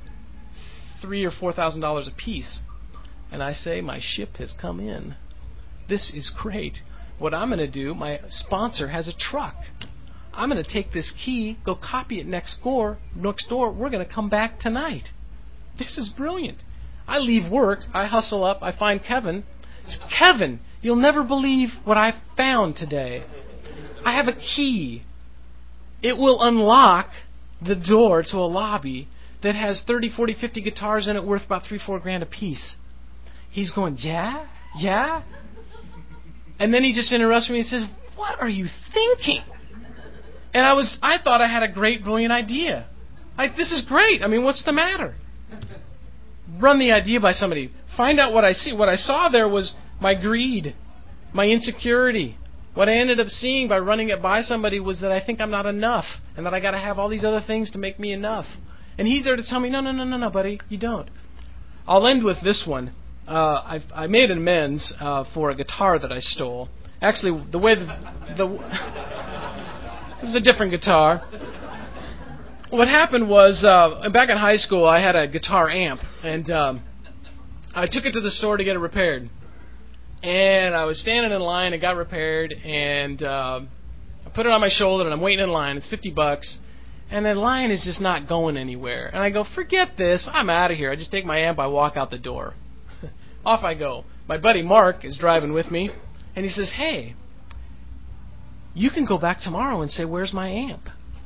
$3,000 or $4,000 a piece. And I say, my ship has come in. This is great. What I'm going to do, my sponsor has a truck. I'm going to take this key, go copy it next door. We're going to come back tonight. This is brilliant. I leave work. I hustle up. I find Kevin. It's Kevin, you'll never believe what I found today. I have a key. It will unlock the door to a lobby that has 30, 40, 50 guitars in it worth about $3-4 grand a piece. He's going, yeah? And then he just interrupts me and says, what are you thinking? And I thought I had a great, brilliant idea. This is great. I mean, what's the matter? Run the idea by somebody. Find out what I see. What I saw there was my greed, my insecurity. What I ended up seeing by running it by somebody was that I think I'm not enough and that I got to have all these other things to make me enough. And he's there to tell me, no, buddy, you don't. I'll end with this one. I made amends for a guitar that I stole. Actually, it was a different guitar. What happened was, back in high school, I had a guitar amp, and I took it to the store to get it repaired. And I was standing in line, it got repaired, and I put it on my shoulder, and I'm waiting in line. It's $50, and the line is just not going anywhere. And I go, forget this, I'm out of here. I just take my amp, I walk out the door. Off I go. My buddy Mark is driving with me, and he says, hey, you can go back tomorrow and say, where's my amp?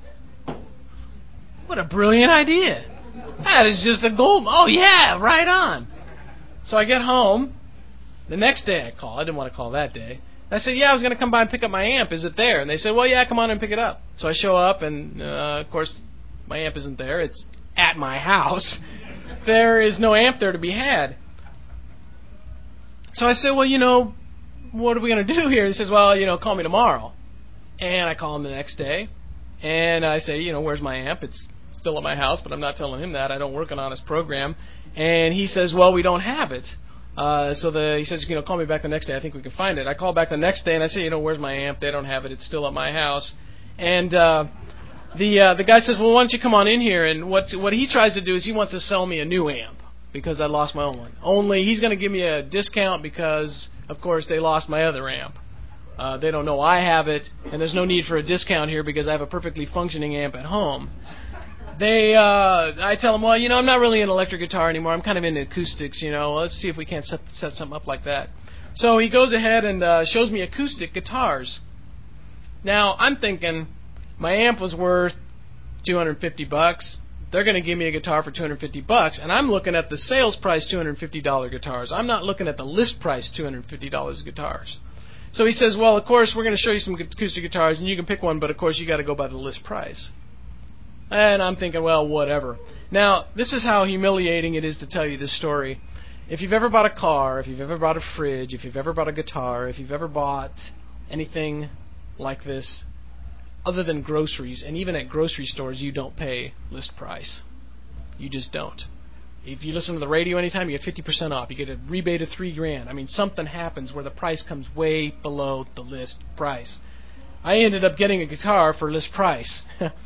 What a brilliant idea. That is just a gold. Oh, yeah, right on. So I get home. The next day I call. I didn't want to call that day. I said, yeah, I was going to come by and pick up my amp. Is it there? And they said, well, yeah, come on and pick it up. So I show up, and, of course, my amp isn't there. It's at my house. There is no amp there to be had. So I said, well, what are we going to do here? He says, well, call me tomorrow. And I call him the next day. And I say, where's my amp? It's still at my house, but I'm not telling him that. I don't work an honest program. And he says, well, we don't have it. He says, call me back the next day. I think we can find it. I call back the next day, and I say, where's my amp? They don't have it. It's still at my house. And the guy says, well, why don't you come on in here? And what he tries to do is he wants to sell me a new amp because I lost my own one. Only he's going to give me a discount because, of course, they lost my other amp. They don't know I have it, and there's no need for a discount here because I have a perfectly functioning amp at home. I tell them, well, I'm not really an electric guitar anymore. I'm kind of into acoustics, Let's see if we can't set something up like that. So he goes ahead and shows me acoustic guitars. Now, I'm thinking my amp was worth $250. they're going to give me a guitar for $250, and I'm looking at the sales price $250 guitars. I'm not looking at the list price $250 guitars. So he says, well, of course, we're going to show you some acoustic guitars, and you can pick one, but of course you got to go by the list price. And I'm thinking, well, whatever. Now, this is how humiliating it is to tell you this story. If you've ever bought a car, if you've ever bought a fridge, if you've ever bought a guitar, if you've ever bought anything like this other than groceries, and even at grocery stores you don't pay list price. You just don't. If you listen to the radio anytime, you get 50% off. You get a rebate of $3,000. I mean, something happens where the price comes way below the list price. I ended up getting a guitar for list price.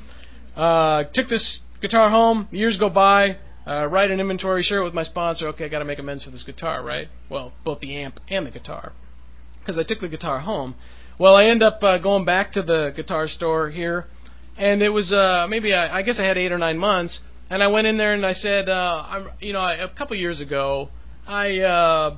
Took this guitar home. Years go by. Write an inventory, share it with my sponsor. Okay, I got to make amends for this guitar, right? Well, both the amp and the guitar, because I took the guitar home. Well, I end up going back to the guitar store here, and it was I guess I had 8 or 9 months. And I went in there and I said, a couple years ago, I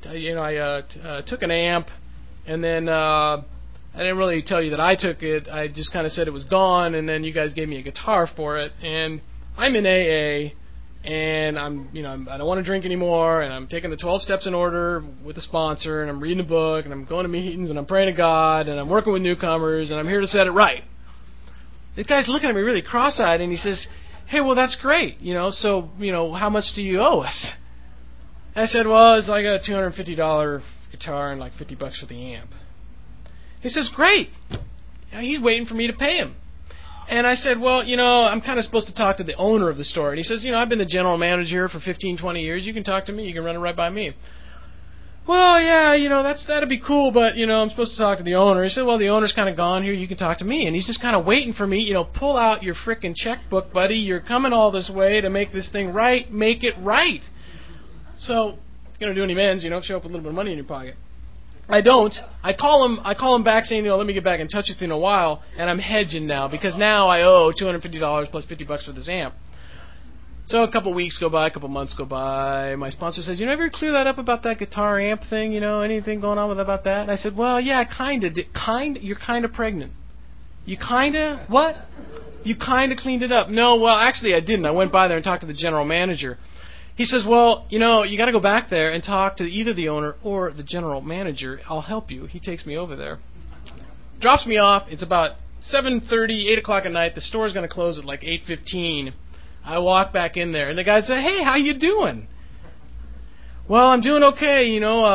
took an amp, and then I didn't really tell you that I took it. I just kind of said it was gone, and then you guys gave me a guitar for it. And I'm in AA, and I don't want to drink anymore, and I'm taking the 12 steps in order with a sponsor, and I'm reading a book, and I'm going to meetings, and I'm praying to God, and I'm working with newcomers, and I'm here to set it right. This guy's looking at me really cross-eyed, and he says, hey, well, that's great, so, how much do you owe us? I said, well, it's like a $250 guitar and like $50 for the amp. He says, great. He's waiting for me to pay him. And I said, well, I'm kind of supposed to talk to the owner of the store. And he says, I've been the general manager here for 15, 20 years. You can talk to me. You can run it right by me. Well, yeah, that'd be cool, but, I'm supposed to talk to the owner. He said, well, the owner's kind of gone here. You can talk to me. And he's just kind of waiting for me. Pull out your frickin' checkbook, buddy. You're coming all this way to make this thing right. Make it right. So, if you're going to do any amends, show up with a little bit of money in your pocket. I don't. I call him back saying, let me get back in touch with you in a while, and I'm hedging now because now I owe $250 plus $50 for this amp. So a couple weeks go by, a couple months go by. My sponsor says, ever clear that up about that guitar amp thing? Anything going on with about that? And I said, well, yeah, kind of. You're kind of pregnant. You kind of? What? You kind of cleaned it up. No, well, actually I didn't. I went by there and talked to the general manager. He says, well, you got to go back there and talk to either the owner or the general manager. I'll help you. He takes me over there. Drops me off. It's about 7:30, 8 o'clock at night. The store's going to close at like 8:15. I walk back in there, and the guy said, hey, how you doing? Well, I'm doing okay.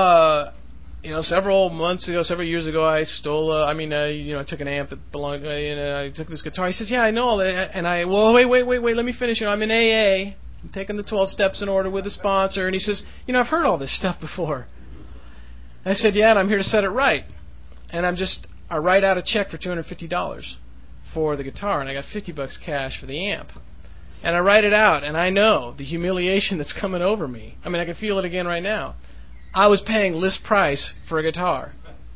Several years ago, I stole, I took an amp that belonged, I took this guitar. He says, yeah, I know all that. And wait, let me finish. I'm in AA. I'm taking the 12 steps in order with a sponsor. And he says, I've heard all this stuff before. I said, yeah, and I'm here to set it right. And I write out a check for $250 for the guitar, and I got $50 cash for the amp. And I write it out, and I know the humiliation that's coming over me. I mean, I can feel it again right now. I was paying list price for a guitar.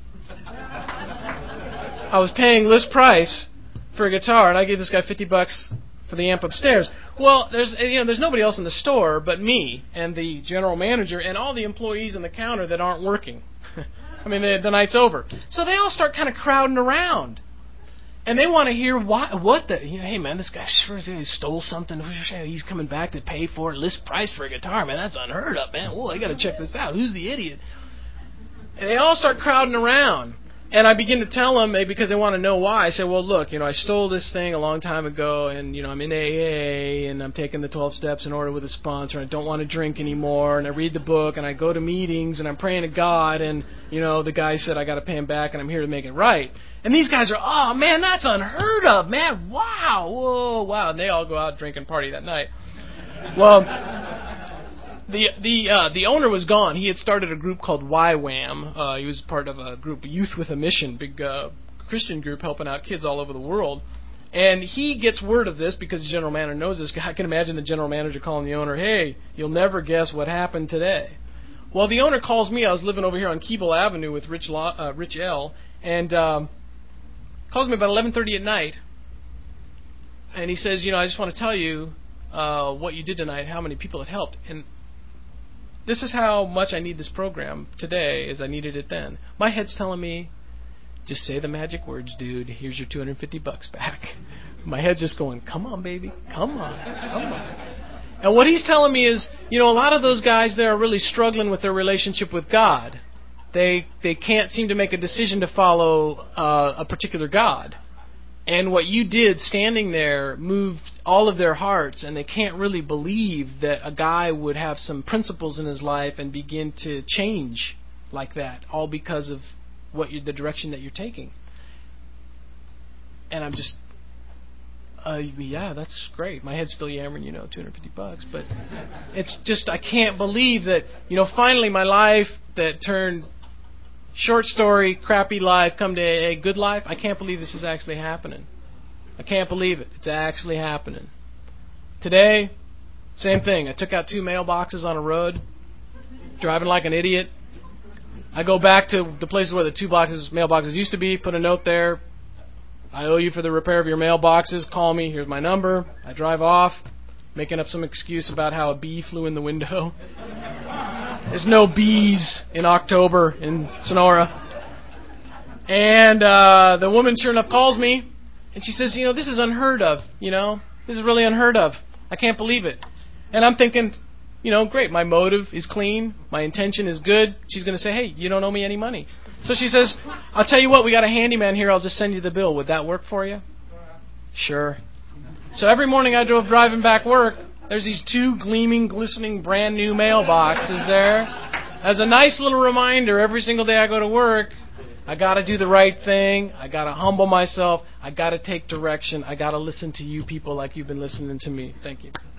I was paying list price for a guitar, and I gave this guy $50 for the amp upstairs. Well, there's nobody else in the store but me and the general manager and all the employees on the counter that aren't working. I mean, the night's over. So they all start kind of crowding around. And they want to hear hey man, this guy sure stole something. He's coming back to pay for it. List price for a guitar, man. That's unheard of, man. Whoa, I got to check this out. Who's the idiot? And they all start crowding around. And I begin to tell them, because they want to know why. I say, well, look, I stole this thing a long time ago, and, I'm in AA, and I'm taking the 12 steps in order with a sponsor, and I don't want to drink anymore, and I read the book, and I go to meetings, and I'm praying to God, and, the guy said I got to pay him back, and I'm here to make it right. And these guys are, oh, man, that's unheard of, man. Wow, whoa, wow. And they all go out, drink, and party that night. Well, the owner was gone. He had started a group called YWAM. He was part of a group, Youth with a Mission, big Christian group helping out kids all over the world. And he gets word of this because the general manager knows this. I can imagine the general manager calling the owner, hey, you'll never guess what happened today. Well, the owner calls me. I was living over here on Keeble Avenue with Rich L. And calls me about 11:30 at night. And he says, I just want to tell you what you did tonight, how many people it helped. And this is how much I need this program today as I needed it then. My head's telling me, just say the magic words, dude. Here's your $250 back. My head's just going, come on, baby, come on, come on. And what he's telling me is, a lot of those guys there are really struggling with their relationship with God. They can't seem to make a decision to follow a particular God. And what you did standing there moved all of their hearts, and they can't really believe that a guy would have some principles in his life and begin to change like that, all because of the direction that you're taking. And I'm just, yeah, that's great. My head's still yammering, $250. But it's just, I can't believe that, finally my life that turned short story, crappy life, come to a good life. I can't believe this is actually happening. I can't believe it. It's actually happening. Today, same thing. I took out 2 mailboxes on a road, driving like an idiot. I go back to the places where the 2 mailboxes used to be, put a note there. I owe you for the repair of your mailboxes. Call me. Here's my number. I drive off, making up some excuse about how a bee flew in the window. There's no bees in October in Sonora. And the woman sure enough calls me, and she says, this is unheard of, This is really unheard of. I can't believe it. And I'm thinking, great, my motive is clean. My intention is good. She's going to say, hey, you don't owe me any money. So she says, I'll tell you what, we got a handyman here. I'll just send you the bill. Would that work for you? Sure. So every morning I drove driving back work, there's these 2 gleaming, glistening, brand new mailboxes there. As a nice little reminder, every single day I go to work, I got to do the right thing. I got to humble myself. I got to take direction. I got to listen to you people like you've been listening to me. Thank you.